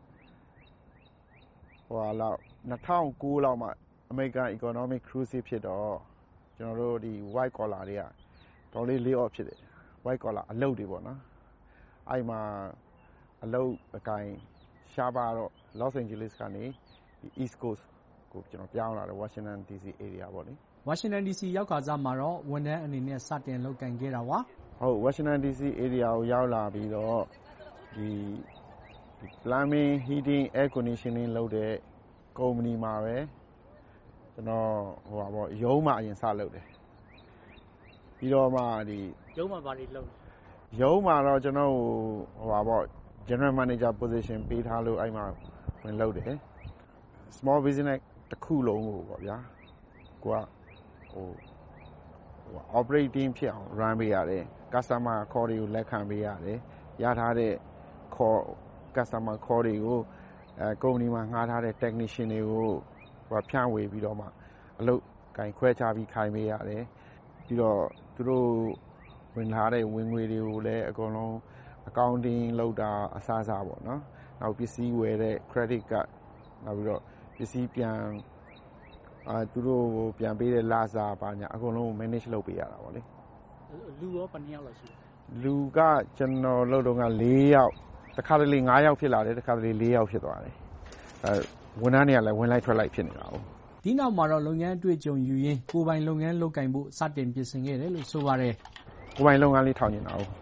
ဟိုလောက်၂၀၀၉လောက်မှာ American Economic Cruise ဖြစ်တော့ကျွန်တော်တို့ဒီ white collar တွေကတော်လေး lay off ဖြစ်တယ်။ white collar အလုပ်တွေပေါ့နော်။အဲ့မှာအလုပ်အကိုင်ရှားပါတော့ Los Angeles ကနေ East Coast ကိုကျွန်တော်ပြောင်းလာတယ် Washington ဒီ စီ area ပေါ့လေ။ Washington ဒီ စီ ရောက်ခါစမှာတော့ဝန်ထမ်းအနေနဲ့စတင်လုပ်ကိုင်ခဲ့တာပါ။ဟုတ် Washington ဒီ စီ area ကိုရောက်လာပြီးတော့ဒီ plumbing heating air conditioning လုပ်တဲ့ company မှာပဲကျွန်တော်ဟိုပါပေါ့ရုံးမှာအရင်စလုပ်တယ်။ပြီးတော့မှဒီရုံးမှာဘာတွေလုပ်လဲရုံးမှာတော့ကျွန်တော်ဟိုပါပေါ့ general manager position ပေးထားလို့အဲ့မှာဝင်လုပ်တယ် small business တစ်ခုလုံးကိုပေါ့ဗျာကိုကဟိုဟို operating ဖြစ်အောင် run ပေးရတယ် customer call တွေကိုလက်ခံပေးရတယ်ရထားတဲ့ call customer call တွေကိုအဲ company မှာငှားထားတဲ့ technician တွေကိုဟိုဖြန့်ဝေပြီးတော့မှအလုပ်ကင်ခွဲခြားပြီးခိုင်းပေးရတယ်ပြီးတော့သူတို့ဝင်လာတဲ့ဝင်ငွေတွေကိုလည်းအကုန်လုံး accounting လုပ်တာအစားအစာပေါ့နော်နောက်ပစ္စည်းဝယ်တဲ့ credit card နောက်ပြီးတော့ပစ္စည်းပြန်အာသူတို့ပြန်ပေးတဲ့လစာပါညာအကုန်လုံး manage လုပ်ပေးရတာပေါ့လေလူရောဘယ်နှစ်ယောက်လောက်ရှိလဲလူကကျွန်တော်လုပ်တော့က၄ယောက်တစ်ခါတလေ၅ယောက်ဖြစ်လာတယ်တစ်ခါတလေ၄ယောက်ဖြစ်သွားတယ်အဲဝန်ထမ်းတွေကလည်းဝင်လိုက်ထွက်လိုက်ဖြစ်နေတာ哦ဒီနောက်မှာတော့လုပ်ငန်းအတွေ့အကြုံယူရင်းကိုယ်ပိုင်လုပ်ငန်းလုပ်ကင်ဖို့စတင်ပြင်ဆင်ခဲ့တယ်လို့ဆိုပါတယ်ကိုယ်ပိုင်လုပ်ငန်းလေးထောင်နေတာ哦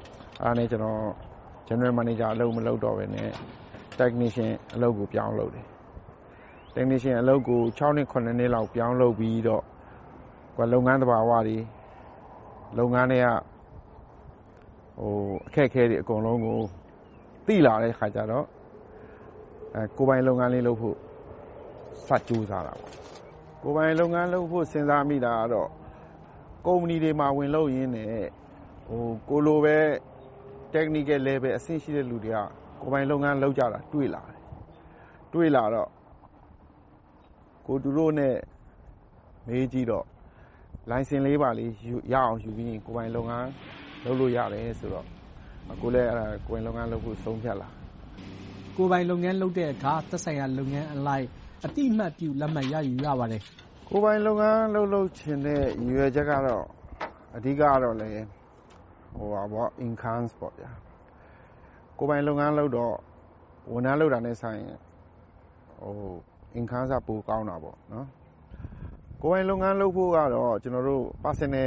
အဲဒါနဲ့ကျွန်တော် general manager အလုပ်မလုပ်တော့ဘဲနဲ့ technician အလုပ်ကိုပြောင်းလုပ်တယ် technician အလုပ်ကို၆နှစ်၇နှစ်လောက်ပြောင်းလုပ်ပြီးတော့ကိုလုပ်ငန်းတဘာဝတွေလုပ်ငန်းတွေကဟိုအခက်အခဲတွေအကုန်လုံးကိုသိလာတဲ့ခါကျတော့အဲကိုပိုင်လုပ်ငန်းလေးလုပ်ဖို့စကြိုးစားတာပေါ့ကိုပိုင်လုပ်ငန်းလုပ်ဖို့စဉ်းစားမိတာကတော့ကုမ္ပဏီတွေမှာဝင်လုပ်ရင်းနဲ့ဟိုကိုလိုပဲ technical level အဆင့်ရှိတဲ့လူတွေကကိုပိုင်လုပ်ငန်းလုပ်ကြတာတွေ့လာတယ်တွေ့လာတော့ကိုသူတို့နဲ့မေးကြည့်တော့ license လေးပါလေးရအောင်ယူပြီးကိုပိုင်လုပ်ငန်းလုပ်လို့ရတယ်ဆိုတော့ကိုလည်းအဲ့ဒါကိုပိုင်လုပ်ငန်းလုပ်ဖို့ဆုံးဖြတ်လာကိုပိုင်လုပ်ငန်းလုပ်တဲ့အခါသက်ဆိုင်ရာလုပ်ငန်းအလိုက်အတိအမှတ်ပြုလက်မှတ်ရယူရပါတယ်ကိုပိုင်လုပ်ငန်းလုပ်လို့ခြင်းတဲ့ရည်ရွယ်ချက်ကတော့အဓိကကတော့လေဟိုပါပေါ့ income ပေါ့ဗျာကိုပိုင်လုပ်ငန်းလုပ်တော့ဝန်ထမ်းလုပ်တာနဲ့ဆိုင်ရင်ဟို income ကပိုကောင်းတာပေါ့နော်ကိုပိုင်လုပ်ငန်းလုပ်ဖို့ကတော့ကျွန်တော်တို့ personal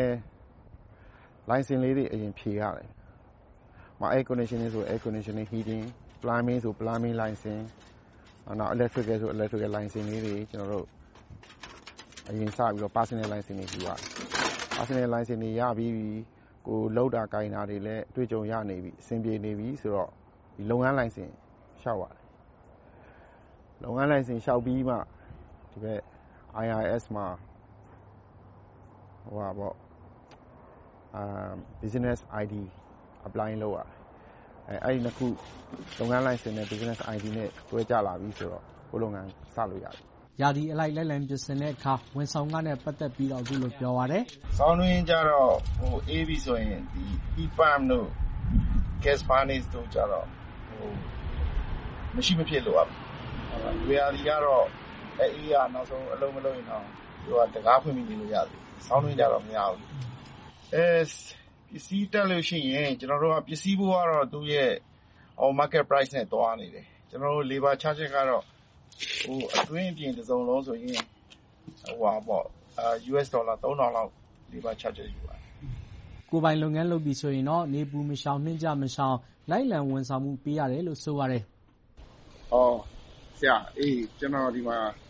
license လေးတွေအရင်ဖြေရတယ်။မ air conditioning ဆို air conditioning heating plumbing ဆို plumbing license နောက် electrical ဆို electrical license လေးတွေကျွန်တော်တို့အရင်စပြီးတော့ personal license တွေယူရတယ်။ personal license တွေရပြီးကိုလောက်တာကိုင်တာတွေလည်းအတွေ့အကြုံရနေပြီအဆင်ပြေနေပြီဆိုတော့ဒီလုပ်ငန်း license လျှောက်ရတယ်။လုပ်ငန်း license လျှောက်ပြီးမှဒီဘက် I R S မှာဟိုပါပေါ့အာ business I D apply လုပ်ရတယ်အဲအဲ့ဒီနှစ်ခုလုပ်ငန်း license နဲ့ business I D နဲ့တွဲကြလာပြီဆိုတော့ကိုလုပ်ငန်းစလို့ရတယ်ရာဒီအလိုက်လိုက်လံပြင်ဆင်တဲ့အခါဝန်ဆောင်ကနဲ့ပတ်သက်ပြီးတော့အခုလိုပြောရတယ်။ဆောင်းတွင်းကြတော့ဟို A B ဆိုရင်ဒီ heat pump တို့ gas furnace တို့ကြတော့ဟိုမရှိမဖြစ်လို့อ่ะ။ဝေယာဒီကတော့အဲအေးရနောက်ဆုံးအလုံးမလုံးရင်တော့သူကတကားဖွင့်ပြီးနေလို့ရတယ်။ဆောင်းတွင်းကြတော့မရဘူး။အဲပစ္စည်းတက်လို့ရှိရင်ကျွန်တော်တို့ကပစ္စည်းဘိုးကတော့သူ့ရဲ့ဟို market price နဲ့တွားနေတယ်။ကျွန်တော်တို့ labor charge ကတော့ဟိုအတွင်းအပြင်တစ်စုံလုံးဆိုရင်ဟိုပါပေါ့အာ U S ဒေါ်လာသုံးထောင်လောက် labor charge ယူပါတယ်ကိုပိုင်လုပ်ငန်းလုပ်ပြီးဆိုရင်တော့နေပူမရှောင်နှင်းကြမရှောင်လိုက်လံဝန်ဆောင်မှုပေးရတယ်လို့ဆိုရတယ်။အော်ဆရာအေးကျွန်တော်ဒီမှာ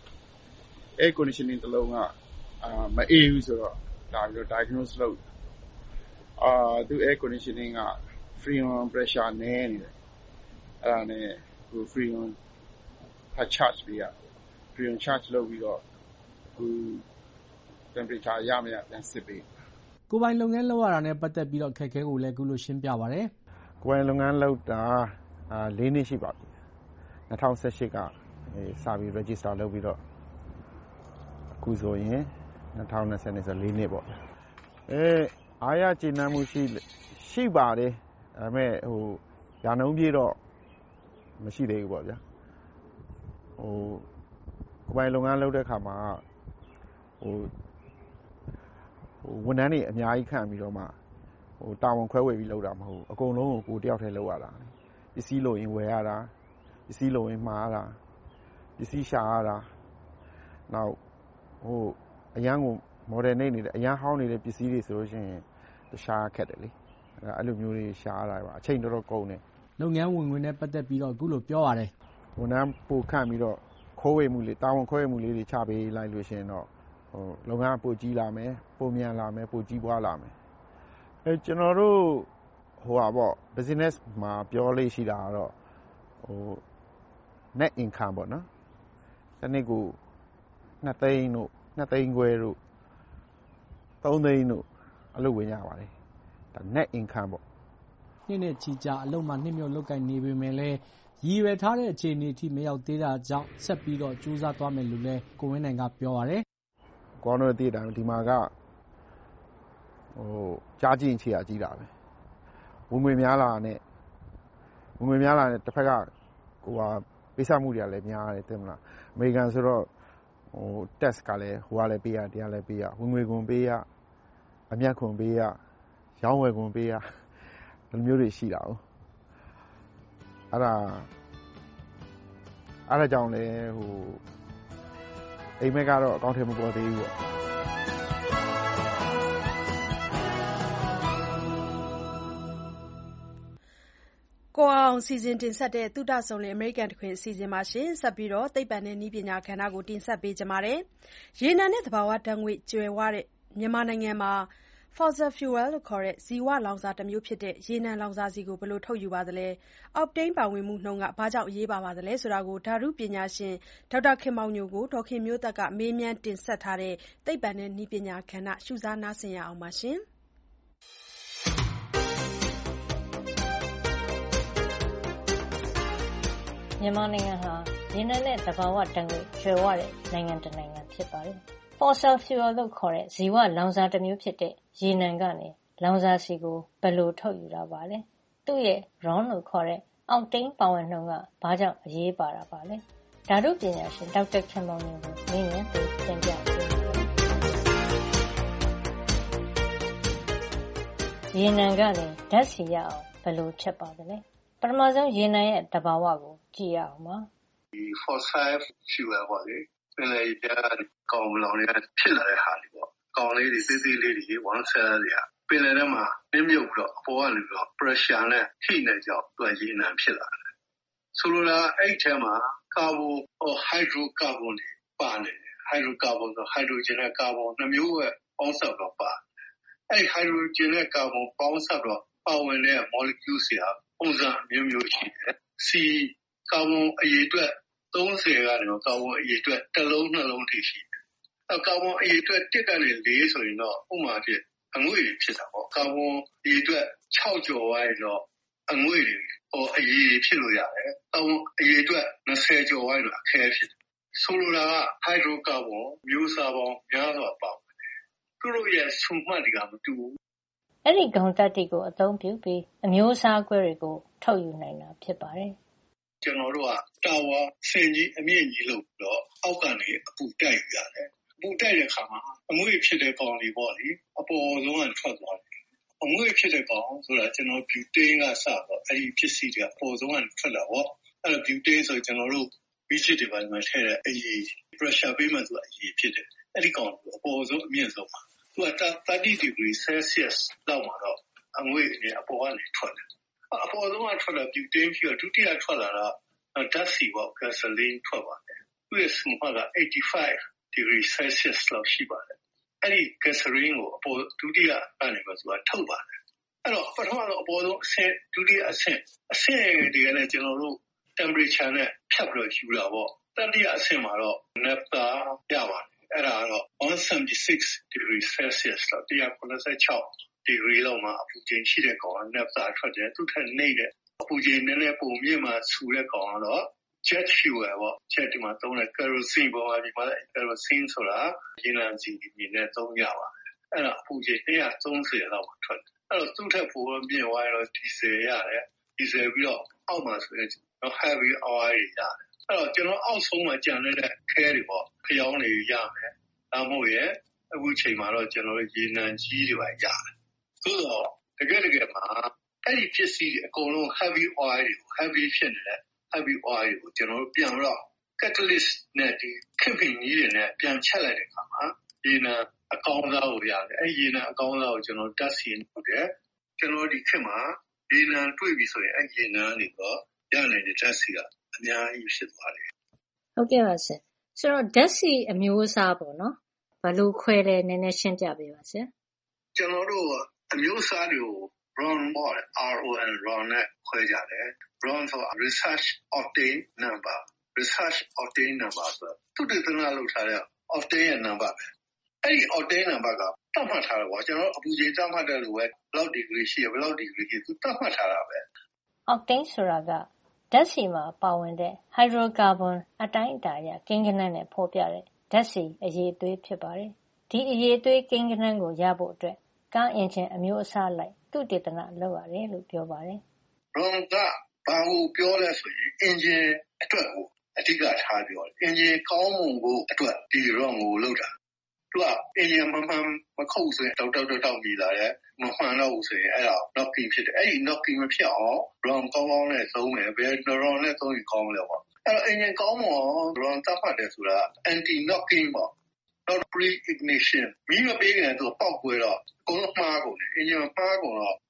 air conditioning တစ်လုံးကအာမအေးဘူးဆိုတော့ဒါပြီးတော့ diagnose လုပ်အာသူ air conditioning က freon pressure နည်းနေတယ်အဲ့ဒါနဲ့ဟို freon charge ပေးရ freon charge လုပ်ပြီးတော့ဟို temperature ရမရပြန်စစ်ပေးကိုပိုင်လုပ်ငန်းလုပ်ရတာနဲ့ပတ်သက်ပြီးတော့ခက်ခဲကိုလည်းအခုလိုရှင်းပြပါဗျ။ကိုပိုင်လုပ်ငန်းလုပ်တာအာ၄နှစ်ရှိပါပြီ။၂၀၁၈ကအဲစာပြီး register လုပ်ပြီးတော့အခုဆိုရင်၂၀၂၀နဲ့ဆို၄နှစ်ပေါ့။အဲအားရကျေနပ်မှုရှိရှိပါတယ်။ဒါပေမဲ့ဟိုရာနှုန်းပြည့်တော့မရှိသေးဘူးပေါ့ဗျာ။ဟိုကိုပိုင်လုပ်ငန်းလုပ်တဲ့အခါမှာဟိုဝန်ထမ်းတွေအများကြီးခန့်ပြီးတော့မှဟိုတာဝန်ခွဲဝေပြီးလုပ်တာမဟုတ်ဘူးအကုန်လုံးကိုကိုတယောက်တည်းလုပ်ရတာပစ္စည်းလိုရင်ဝယ်ရတာပစ္စည်းလိုရင်မှားရတာပစ္စည်းရှာရတာနောက်ဟိုအရန်ကို model နေနေတယ်အရန်ဟောင်းနေတဲ့ပစ္စည်းတွေဆိုလို့ရှိရင်တခြားခက်တယ်လေအဲ့လိုမျိုးတွေရှာရတာပါအချိန်တော်တော်ကုန်တယ်လုပ်ငန်းဝင်ဝင်နဲ့ပတ်သက်ပြီးတော့အခုလိုပြောရတယ်ဝန်ထမ်းပိုခန့်ပြီးတော့ခိုးဝေမှုလေးတာဝန်ခွဲဝေမှုလေးတွေချပေးလိုက်လို့ရှိရင်တော့ဟိုလုပ်ငန်းပိုကြီးလာမယ်ပိုမြန်လာမယ်ပိုကြီးပွားလာမယ်အဲကျွန်တော်တို့ဟိုပါပေါ့ business မှာပြောလို့ရှိတာကတော့ဟို net income ပေါ့နော်တစ်နှစ်ကိုနှစ်သိန်းတို့နှစ်သိန်းခွဲတို့သုံးသိန်းတို့အလုပ်ဝင်ရပါတယ်ဒါ net income ပေါ့နှစ်နဲ့ချီကြအလုပ်မှာနှစ်မြို့လောက်ကင်နေပေမဲ့လည်းရည်ရွယ်ထားတဲ့အခြေအနေအထိမရောက်သေးတာကြောင့်ဆက်ပြီးတော့ကြိုးစားသွားမယ်လို့လည်းကိုဝင်းနိုင်ကပြောရတယ်ကောင်းတော့တည်တယ်ဒီမှာကဟိုကြားကြည့်ချေရကြီးတာပဲဝင်ငွေများလာနဲ့ဝင်ငွေများလာနဲ့တစ်ဖက်ကဟိုဟာပိစမှုတွေကလည်းများတယ်တင်မလားအမေရိကန်ဆိုတော့ဟို test ကလည်းဟိုကလည်းပေးရတရားလည်းပေးရဝင်ငွေခွန်ပေးရအမြတ်ခွန်ပေးရရောင်းဝယ်ခွန်ပေးရဒီမျိုးတွေရှိတာ哦အဲ့ဒါအဲ့ဒါကြောင့်လည်းဟိုအိမ်မက်ကတော့အကောင့်ထဲမပေါ်သေးဘူးပေါ့အောင်စီစဉ်တင်ဆက်တဲ့သုတစုံလင်အမေရိကန်တခွင်အစီအစဉ်မှာဆက်ပြီးသိပ္ပံနဲ့နည်းပညာကဏ္ဍကိုတင်ဆက်ပေးကြပါမယ်။ရေနံနဲ့သဘာဝဓာတ်ငွေ့ကြွယ်ဝတဲ့မြန်မာနိုင်ငံမှာ fossil fuel လို့ခေါ်တဲ့ဇီဝလောင်စာတမျိုးဖြစ်တဲ့ရေနံလောင်စာဆီကိုဘယ်လိုထုတ်ယူပါသလဲ။ Octane ပါဝင်မှုနှုန်းကဘာကြောင့်အရေးပါပါသလဲဆိုတာကိုဓာတုပညာရှင်ဒေါက်တာခင်မောင်ညိုကိုဒေါ်ခင်မျိုးသက်ကမေးမြန်းတင်ဆက်ထားတဲ့သိပ္ပံနဲ့နည်းပညာကဏ္ဍရှုစားနားဆင်ရအောင်ပါရှင်။မြန်မာနိုင်ငံဟာရေနံနဲ့သဘာဝဓာတ်ငွေ့ကြွယ်ဝတဲ့နိုင်ငံတစ်နိုင်ငံဖြစ်ပါတယ်။ fossil fuel လို့ခေါ်တဲ့ဇီဝလောင်စာတစ်မျိုးဖြစ်တဲ့ရေနံကနေလောင်စာဆီကိုဘယ်လိုထုတ်ယူတာပါလဲ။သူ့ရဲ့ raw လို့ခေါ်တဲ့ octane ပါဝင်နှုန်းကဘာကြောင့်အရေးပါတာပါလဲ။ဓာတုပညာရှင်ဒေါက်တာခင်မောင်ညိုကိုမေးမြန်းပြီးတင်ပြပေးပါမယ်။ရေနံကနေဓာတ်ဆီရအောင်ဘယ်လိုချက်ပါသလဲ။ပထမဆုံးရေနံရဲ့သဘာဝကိုကြည့်ရအောင်ပါ။ဒီ fossil fuel ပေါ့လေပင်လယ်ရေပြားကောင်မလောင်တွေကဖြစ်လာတဲ့ဟာတွေပေါ့ကောင်လေးတွေသေးသေးလေးတွေ one cell တွေကပင်လယ်ထဲမှာနှမြုပ်ပြီးတော့အပေါ်ကနေပြီးတော့ pressure နဲ့ heat နဲ့ကြောင့်သူကရေနံဖြစ်လာတယ်ဆိုလိုတာအဲ့ထဲမှာကာဗွန်ဟို hydrocarbon တွေပါနေတယ် hydrocarbon ဆို hydrogen နဲ့ carbon နှစ်မျိုးပဲပေါင်းစပ်တော့ပါအဲ့ hydrogen နဲ့ carbon ပေါင်းစပ်တော့ပါဝင်တဲ့ molecule တွေကပုံစံမျိုးမျိုးရှိတယ်။ C ကာဗွန်အရေအတွက်သုံးဆယ်ကနေတော့ကာဗွန်အရေအတွက်တစ်လုံးနှလုံးထိရှိတယ်။အဲကာဗွန်အရေအတွက်တစ်ကနေလေးဆိုရင်တော့ဥပမာဖြစ်အငွေ့တွေဖြစ်တာပေါ့။ကာဗွန်အရေအတွက်ခြောက်ကျော်သွားရင်တော့အငွေ့တွေဟောအရေဖြစ်လို့ရတယ်။ကာဗွန်အရေအတွက်နှစ်ဆယ်ကျော်သွားရင်တော့အခဲဖြစ်တယ်။ဆိုလိုတာကဟိုက်ဒရိုကာဗွန်မျိုးစားပေါင်းများစွာပါဝင်တယ်။သူတို့ရဲ့ဆုံမှတ်တွေကမတူဘူး။အဲ့ဒီဂုဏ်သတ္တိကိုအသုံးပြုပြီးအမျိုးအစားအကွဲတွေကိုထုတ်ယူနိုင်တာဖြစ်ပါတယ်။ကျွန်တော်တို့ကတာဝါဆင်ကြီးအမြင့်ကြီးလို့ပြီးတော့အောက်ကနေအပူတိုက်ယူရတယ်။အပူတိုက်တဲ့အခါမှာအငွေ့ဖြစ်တဲ့ကောင်တွေပေါ့လေအပေါ်ဆုံးကထွက်သွားတယ်။အငွေ့ဖြစ်တဲ့ကောင်ဆိုတာကျွန်တော် butane ကစတော့အဲ့ဒီဖြစ်စီတွေအပေါ်ဆုံးကထွက်လာပေါ့။အဲ့တော့ butane ဆိုကျွန်တော်တို့ဘီချစ်တွေပါမှထည့်တဲ့အရေး pressure ပေးမှဆိုအရေးဖြစ်တယ်။အဲ့ဒီကောင်အပေါ်ဆုံးအမြင့်ဆုံးပါ။သူကthirty degrees Celsius လောက်မှာတော့အငွေ့နဲ့အပေါ်ကနေထွက်တယ်။အပေါ်ဆုံးကထွက်လာ butane ပြီးတော့ဒုတိယထွက်လာတာဓာတ်ဆီပေါ့ gasoline ထွက်ပါတယ်။သူ့ရဲ့စံမှတ်ကeighty-five degrees Celsius လောက်ရှိပါတယ်။အဲ့ဒီ gasoline ကိုအပေါ်ဒုတိယအနေနဲ့ဆိုတာထုတ်ပါတယ်။အဲ့တော့ပထမဆုံးအပေါ်ဆုံးအဆင့်ဒုတိယအဆင့်အဆင့်တွေကလည်းကျွန်တော်တို့ temperature နဲ့ဖြတ်ပြီးတော့ယူတာပေါ့။တတိယအဆင့်မှာတော့ naphtha ရပါတယ်။အဲ့ဒါကတော့one seventy-six degrees Celsius လောက်one ninety-sixဒီဂရီလောက်မှာအပူချိန်ရှိတဲ့ကောင်က naphtha ထွက်တယ်သူထက်နှိမ့်တဲ့အပူချိန်နည်းနည်းပုံမြင့်မှဆူတဲ့ကောင်ကတော့ jet fuel ပေါ့ jet ဒီမှာသုံးတဲ့ kerosene ပေါ်မှာဒီမှာလည်း kerosene ဆိုတာရေနံဆီအနေနဲ့သုံးရပါတယ်အဲ့ဒါအပူချိန်one thirtyလောက်မှာထွက်တယ်အဲ့တော့သူ့ထက်ပိုမြင့်သွားရင်တော့ diesel ရတယ် diesel ပြီးတော့အောက်မှာဆိုရင် heavy oil တွေရတယ်အဲ့တော့ကျွန်တော်အောက်ဆုံးမှာကျန်တဲ့ခဲတွေပေါ့ဖျောင်းတွေရမယ်ဒါမှမဟုတ်ရဲ့အခုချိန်မှာတော့ကျွန်တော်ရေနံကြီးတွေပါရတယ်ဆိုတော့တကယ်တကယ်မှာအဲ့ဒီပစ္စည်းတွေအကုန်လုံး heavy oil တွေကို heavy ဖြစ်နေတဲ့ heavy oil တွေကိုကျွန်တော်တို့ပြန်တော့ catalyst နဲ့ဒီခေတ်ပင်ကြီးတွေနဲ့ပြန်ချက်လိုက်တဲ့အခါမှာရေနံအကောင်းစားကိုရတယ်အဲ့ရေနံအကောင်းစားကိုကျွန်တော်ဓာတ်ဆီထုတ်တယ်ကျွန်တော်ဒီခေတ်မှာရေနံတွေ့ပြီဆိုရင်အဲ့ရေနံတွေတော့ရနေတဲ့ဓာတ်ဆီကအများကြီးဖြစ်သွားတယ်ဟုတ်ကဲ့ပါဆရာဆိုတော့ဓာတ်ဆီအမျိုးအစားပေါ့နော်ဘယ်လိုခွဲလဲနည်းနည်းရှင်းပြပေးပါဆရာကျွန်တော်တို့အမျိုးအစားတွေကို RON ပေါ့ R O N RON နဲ့ခွဲကြတယ် RON ဆို research octane number research octane number ဆိုသူတည်တနာလောက်ထားတဲ့ octane ရဲ့ number ပဲအဲ့ဒီ octane number ကတတ်မှတ်ထားတယ်ပေါ့ကျွန်တော်အပူချိန်တတ်မှတ်တဲ့လိုပဲဘယ်လောက်ဒီဂရီရှိရဘယ်လောက်ဒီဂရီရှိသူတတ်မှတ်ထားတာပဲ octane ဆိုတာကဓာတ်ဆီမှာပါဝင်တဲ့ hydrocarbon အတိုင်းအတာအရကိန်းဂဏန်းနဲ့ဖော်ပြတဲ့ဓာတ်ဆီအရည်အသွေးဖြစ်ပါတယ်ဒီအရည်အသွေးကိန်းဂဏန်းကိုရဖို့အတွက်ကားအင်ဂျင်အမျိုးအစားလိုက်သူတည်တနာလုပ်ရတယ်လို့ပြောပါတယ်။ RON ကဘာကိုပြောလဲဆိုရင်အင်ဂျင်အတွက်ကိုအဓိကထားပြောတယ်။အင်ဂျင်ကောင်းမွန်ဖို့အတွက်ဒီ RON ကိုလုပ်တာ။သူကအင်ဂျင်မမှန်မခုတ်ဆိုရင်တောက်တောက်တောက်ပြီးလာတယ်။မမှန်တော့ဘူးဆိုရင်အဲ့ဒါ knocking ဖြစ်တယ်။အဲ့ဒီ knocking မဖြစ်အောင် RON ကောင်းကောင်းနဲ့သုံးမယ်။ဘယ် RON နဲ့သုံးရင်ကောင်းလဲပေါ့။အဲ့တော့အင်ဂျင်ကောင်းမွန်အောင် RON သတ်မှတ်တယ်ဆိုတာ anti knocking ပေါ့။နောက် pre ignition မီးမပေးခင်သူပေါက်ကွဲတော့အကုန်လုံးမှားကုန်တယ်အင်ဂျင်မှားကုန်တော့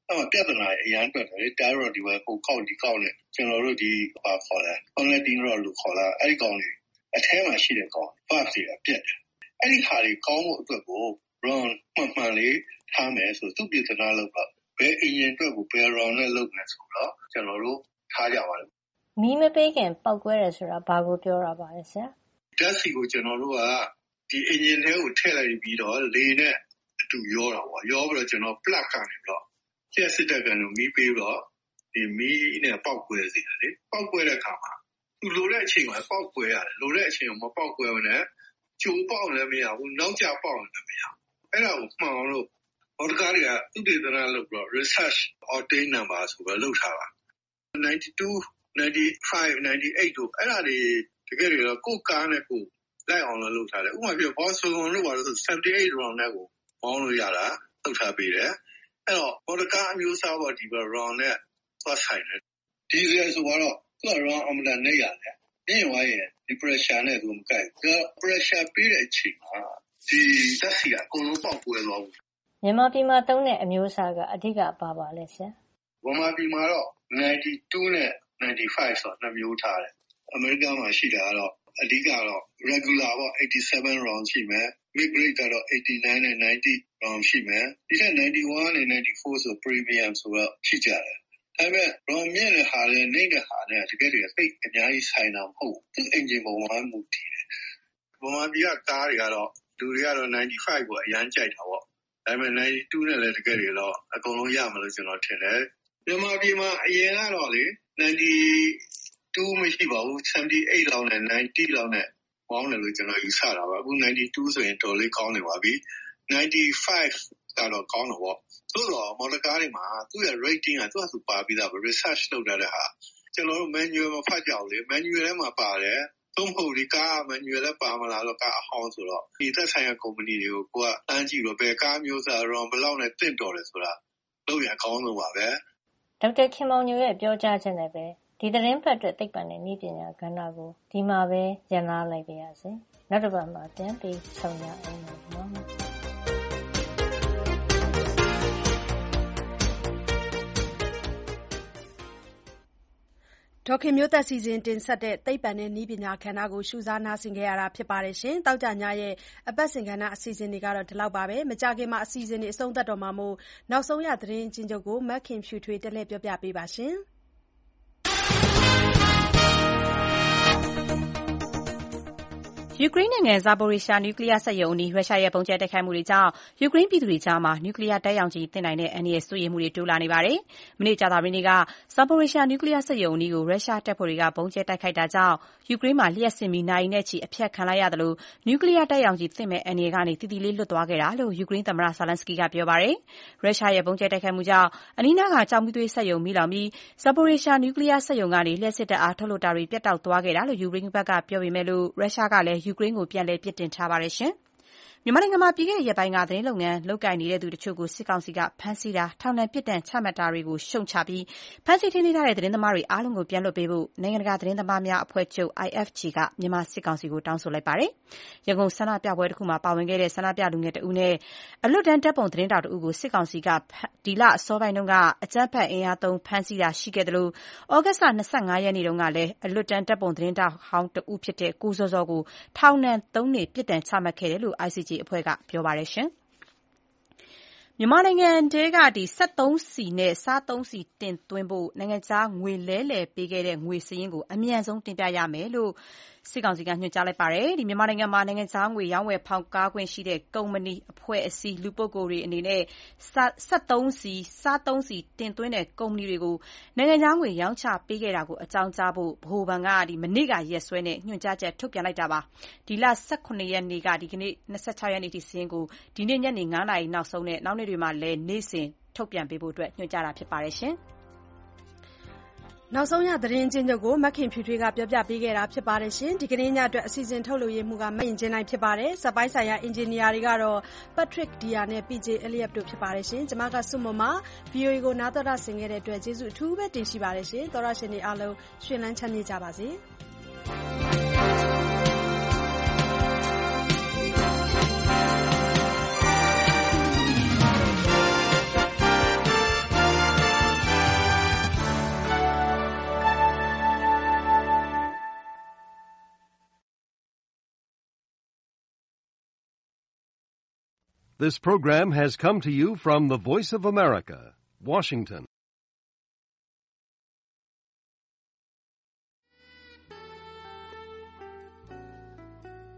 အဲ့မှာပြဿနာအရန်တွေ့တယ်လေတားတော့ဒီဘက်ဟိုကောက်ဒီကောက်နဲ့ကျွန်တော်တို့ဒီဘာခေါ်လဲ connecting rod လို့ခေါ်လာအဲ့ဒီကောင်လေးအထဲမှာရှိတဲ့ကောင် valve တွေအပြတ်တယ်အဲ့ဒီခါလေးကောင်းဖို့အတွက်ကို run မှန်မှန်လေးထားမယ်ဆိုသူပြဿနာလောက်တော့ဘယ် engine အတွက်ကိုဘယ် run နဲ့လုပ်မယ်ဆိုတော့ကျွန်တော်တို့ထားကြပါလိမ့်မီးမပေးခင်ပောက်ကွဲတယ်ဆိုတာဘာကိုပြောတာပါလဲဆရာဓာတ်ဆီကိုကျွန်တော်တို့ကဒီ engine ထဲကိုထည့်လိုက်ပြီးတော့လေနဲ့အတူရောတာပေါ့ရောပြီးတော့ကျွန်တော် plug ကနေပြီးတော့ကျက်စစ်တက်ကန်ကိုမီးပေးတော့ဒီမီးနဲ့ပေါက်ကွဲစေတယ်လေပေါက်ကွဲတဲ့အခါမှာသူလိုတဲ့အချိန်မှာပေါက်ကွဲရတယ်လိုတဲ့အချိန်မှာမပေါက်ကွဲဘူးနဲ့ကျိုးပေါက်လည်းမရဘူးနောက်ကျပေါက်လည်းမရဘူးအဲ့ဒါကိုမှန်အောင်လို့ဟောတကားတွေကသူတည်တနာလုပ်ပြီးတော့ research octane number ဆိုပြီးလုပ်ထားတာninety-two ninety-five ninety-eightတို့အဲ့ဒါတွေတကယ်တော့ကိုယ်ကားနဲ့ကိုယ်လိုက်အောင်လုပ်ထားတယ်ဥပမာပြဘောဆိုကုန်လို့ပါလို့ seventy-eight round နဲ့ကိုပေါင်းလို့ရတာလုပ်ထားပေးတယ်အဲ့တော့ဟောတကားအမျိုးအစားပေါ်ဒီ round နဲ့သွားဆိုင်တယ်ဒီလေဆိုတော့သူက round အမှန်နဲ့ရတယ်ညင်ဝါရဲ့ဒီ pressure နဲ့သူမကိုက်ဘူး pressure ပေးတဲ့အချိန်မှာဒီသက်စီကအကုန်လုံးပေါက်ကွဲသွားဘူးမြန်မာပြည်မှာသုံးတဲ့အမျိုးအစားကအဓိကပါပါလဲဆရာမြန်မာပြည်မှာတော့ninety-twoနဲ့ninety-fiveဆိုတော့နှစ်မျိုးထားတယ်အမေရိကန်မှာရှိတာကတော့အဓိကတော့ regular ပေါ့eighty-seven round ရှိမယ် mid grade ကတော့eighty-nineနဲ့ninety round ရှိမယ်ဒီကninety-oneနဲ့ninety-fourဆို premium ဆိုတော့ရှိကြတယ်ဒါပေမဲ့ round မြင့်တဲ့ဟာနဲ့နေတဲ့ဟာနဲ့တကယ်တည်းသိအများကြီးဆိုင်တာမဟုတ်သူ engine ပုံမှန်မူတည်တယ်မြန်မာပြည်ကကားတွေကတော့လူတွေကတော့ninety-fiveကိုအရန်ကြိုက်တာပေါ့ဒါပေမဲ့ninety-twoနဲ့လည်းတကယ်တည်းတော့အကုန်လုံးရမလို့ကျွန်တော်ထင်တယ်မြန်မာပြည်မှာအရင်ကတော့လေninety-twoမရှိပါဘူးseventy-eightလောက်နဲ့ninetyလောက်နဲ့ပေါင်းတယ်လို့ကျွန်တော်ယူဆတာပါအခုninety-twoဆိုရင်တော်လေးကောင်းနေပါပြီninety-fiveကတော့ကောင်းတော့ပေါ့သို့တော့မော်ဒကားတွေမှာသူ့ရဲ့ rating ကသူ့အဆူပါပြီးသားပဲ research လုပ်ထားတဲ့ဟာကျွန်တော်တို့ manual မှာဖတ်ကြအောင်လေ manual ထဲမှာပါတယ်သုံးဖို့ဒီကား manual လည်းပါမလားတော့ကားအဟောင်းဆိုတော့ဒီသက်ဆိုင်ရာ company တွေကိုကိုကတန်းကြည့်တော့ဘယ်ကားမျိုးစား run ဘယ်လောက်နဲ့တင့်တော်တယ်ဆိုတာလုပ်ရအကောင်းဆုံးပါပဲဒေါက်တာခင်မောင်ညိုရဲ့ပြောကြားချက်နဲ့ပဲဒီသတင်းပတ်အတွက်သိပ္ပံနဲ့နည်းပညာကဏ္ဍကိုဒီမှာပဲရန်နာလိုက်ပါရစေနောက်တစ်ပတ်မှာပြန်ပြီးဆုံရအောင်ပါဒေါခင်မျိုးသက်စီစဉ်တင်ဆက်တဲ့သိပ္ပံနဲ့နည်းပညာကဏ္ဍကိုရှုစားနားဆင်ခဲ့ရတာဖြစ်ပါတယ်ရှင်။တောက်ကြညရဲ့အပတ်စဉ်ကဏ္ဍအစီအစဉ်တွေကတော့ဒီလောက်ပါပဲ။မကြခင်မှာအစီအစဉ်တွေအဆုံးသတ်တော့မှာမို့နောက်ဆုံးရသတင်းချင်းချုပ်ကိုမက်ခင်ဖြူထွေးတက်လှည့်ပြောပြပေးပါရှင်။ယူကရိန်းနိုင်ငံ Zaporizhzhia နျူကလီးယားစက်ရုံအနီးရုရှားရဲ့ဗုံးကြဲတိုက်ခိုက်မှုတွေကြောင့်ယူကရိန်းပြည်သူတွေကြားမှာနျူကလီးယားဓာတ်ရောင်ခြည်သင့်နိုင်တဲ့အန္တရာယ်စိုးရိမ်မှုတွေတိုးလာနေပါတယ်။မနေ့ကြာသပတေးနေ့က Zaporizhzhia နျူကလီးယားစက်ရုံအနီးကိုရုရှားတပ်ဖွဲ့တွေကဗုံးကြဲတိုက်ခိုက်တာကြောင့်ယူကရိန်းမှာလျှပ်စစ်မီးနာရီနဲ့ချီအဖြတ်ခံလိုက်ရသလိုနျူကလီးယားဓာတ်ရောင်ခြည်သင့်မဲ့အန္တရာယ်ကနေတည်တည်လေးလွတ်သွားခဲ့တာလို့ယူကရိန်းသမ္မတ Zelenskyy ကပြောပါတယ်။ရုရှားရဲ့ဗုံးကြဲတိုက်ခိုက်မှုကြောင့်အနီးနားကကျောက်မီးသွေးစက်ရုံမီးလောင်ပြီး Zaporizhzhia နျူကလီးယားစက်ရုံကနေလျှပ်စစ်ဓာတ်အားထုတ်လုပ်တာတွေပြတ်တောက်သွားခဲ့တာလို့ယူကရိန်းဘက်ကပြောပေမဲ့ရုရှားကလည်းယူကရိန်းကိုပြန်လည်ပြစ်တင်ထားပါတယ်ရှင်။မြန်မာနိုင်ငံမှာပြီးခဲ့တဲ့ရက်ပိုင်းကသတင်းလုပ်ငန်းလုပ်ကိုင်နေတဲ့သူတချို့ကိုစစ်ကောင်စီကဖမ်းဆီးတာထောင်ဒဏ်ပြစ်ဒဏ်ချမှတ်တာတွေကိုရှုံချပြီးဖမ်းဆီးထိန်းသိမ်းထားတဲ့သတင်းသမားတွေအားလုံးကိုပြန်လွှတ်ပေးဖို့နိုင်ငံတကာသတင်းသမားများအဖွဲ့ချုပ် I F J ကမြန်မာစစ်ကောင်စီကိုတောင်းဆိုလိုက်ပါတယ်။ရန်ကုန်ဆန္ဒပြပွဲတစ်ခုမှာပါဝင်ခဲ့တဲ့ဆန္ဒပြလူငယ်တဦးနဲ့အလွတ်တန်းတပ်ပုံသတင်းတောက်တဦးကိုစစ်ကောင်စီကဒီလအစောပိုင်းတုန်းကအကြမ်းဖက်အင်အားသုံးဖမ်းဆီးတာရှိခဲ့တယ်လို့ဩဂတ်စ်လ၂၅ရက်နေ့တုန်းကလည်းအလွတ်တန်းတပ်ပုံသတင်းတောက်ဟောင်းတဦးဖြစ်တဲ့ကိုစောစောကိုထောင်ဒဏ်သုံးနှစ်ပြစ်ဒဏ်ချမှတ်ခဲ့တယ်လို့ I C J အဖွဲ့ကပြောပါတယ်ရှင်။မြန်မာနိုင်ငံထဲကစက်သုံးဆီနဲ့စားသုံးဆီတင်သွင်းဖို့နိုင်ငံခြားငွေလဲလှယ်ပေးခဲ့တဲ့ငွေစာရင်းကိုအမြန်ဆုံးတင်ပြရမယ်လို့စစ်ကောင်စီကညွှန်ကြားလိုက်ပါတယ်။မြန်မာနိုင်ငံမှာနိုင်ငံခြားငွေရောင်းဝယ်ဖောက်ကားခွင့်ရှိတဲ့ကုမ္ပဏီ၊အဖွဲ့အစည်း၊လူပုဂ္ဂိုလ်တွေအနေနဲ့စက်သုံးဆီ၊စားသုံးဆီတင်သွင်းတဲ့ကုမ္ပဏီတွေကိုနိုင်ငံခြားငွေရောင်းချပေးခဲ့တာကိုအကြောင်းကြားဖို့ဗဟိုဘဏ်ကမနေ့ကရက်စွဲနဲ့ညွှန်ကြားချက်ထုတ်ပြန်လိုက်တာပါ။ဒီလ၁၇ရက်နေ့ကဒီကနေ့၂၆ရက်နေ့ထိစာရင်းကိုဒီနေ့ညနေ၅နာရီနောက်ဆုံးနဲ့နောက်နေ့တွေမှာလည်းနေ့စဉ်ထုတ်ပြန်ပေးဖို့ညွှန်ကြားတာဖြစ်ပါတယ်ရှင်။နောက်ဆုံးရသတင်းချင်းချုပ်ကိုမခင်ဖြူထွေးကပြောပြပေးခဲ့တာဖြစ်ပါတယ်ရှင်။ဒီကနေ့ညအတွက်အစီအစဉ်ထုတ်လွှင့်ရမှုကမရင်ချင်းနိုင်ဖြစ်ပါတယ်။စက်ပိုင်းဆိုင်ရာအင်ဂျင်နီယာတွေကတော့ Patrick Dia နဲ့ P J Elliott တို့ဖြစ်ပါတယ်ရှင်။ကျွန်မကစုမမ V O A ကိုနားတော်တာဆင်ခဲ့တဲ့အတွက်ကျေးဇူးအထူးပဲတင်ရှိပါတယ်ရှင်။သောရရှင်တွေအားလုံးရှင်လန်းချမ်းမြေ့ကြပါစေ။ This program has come to you from the Voice of America, Washington.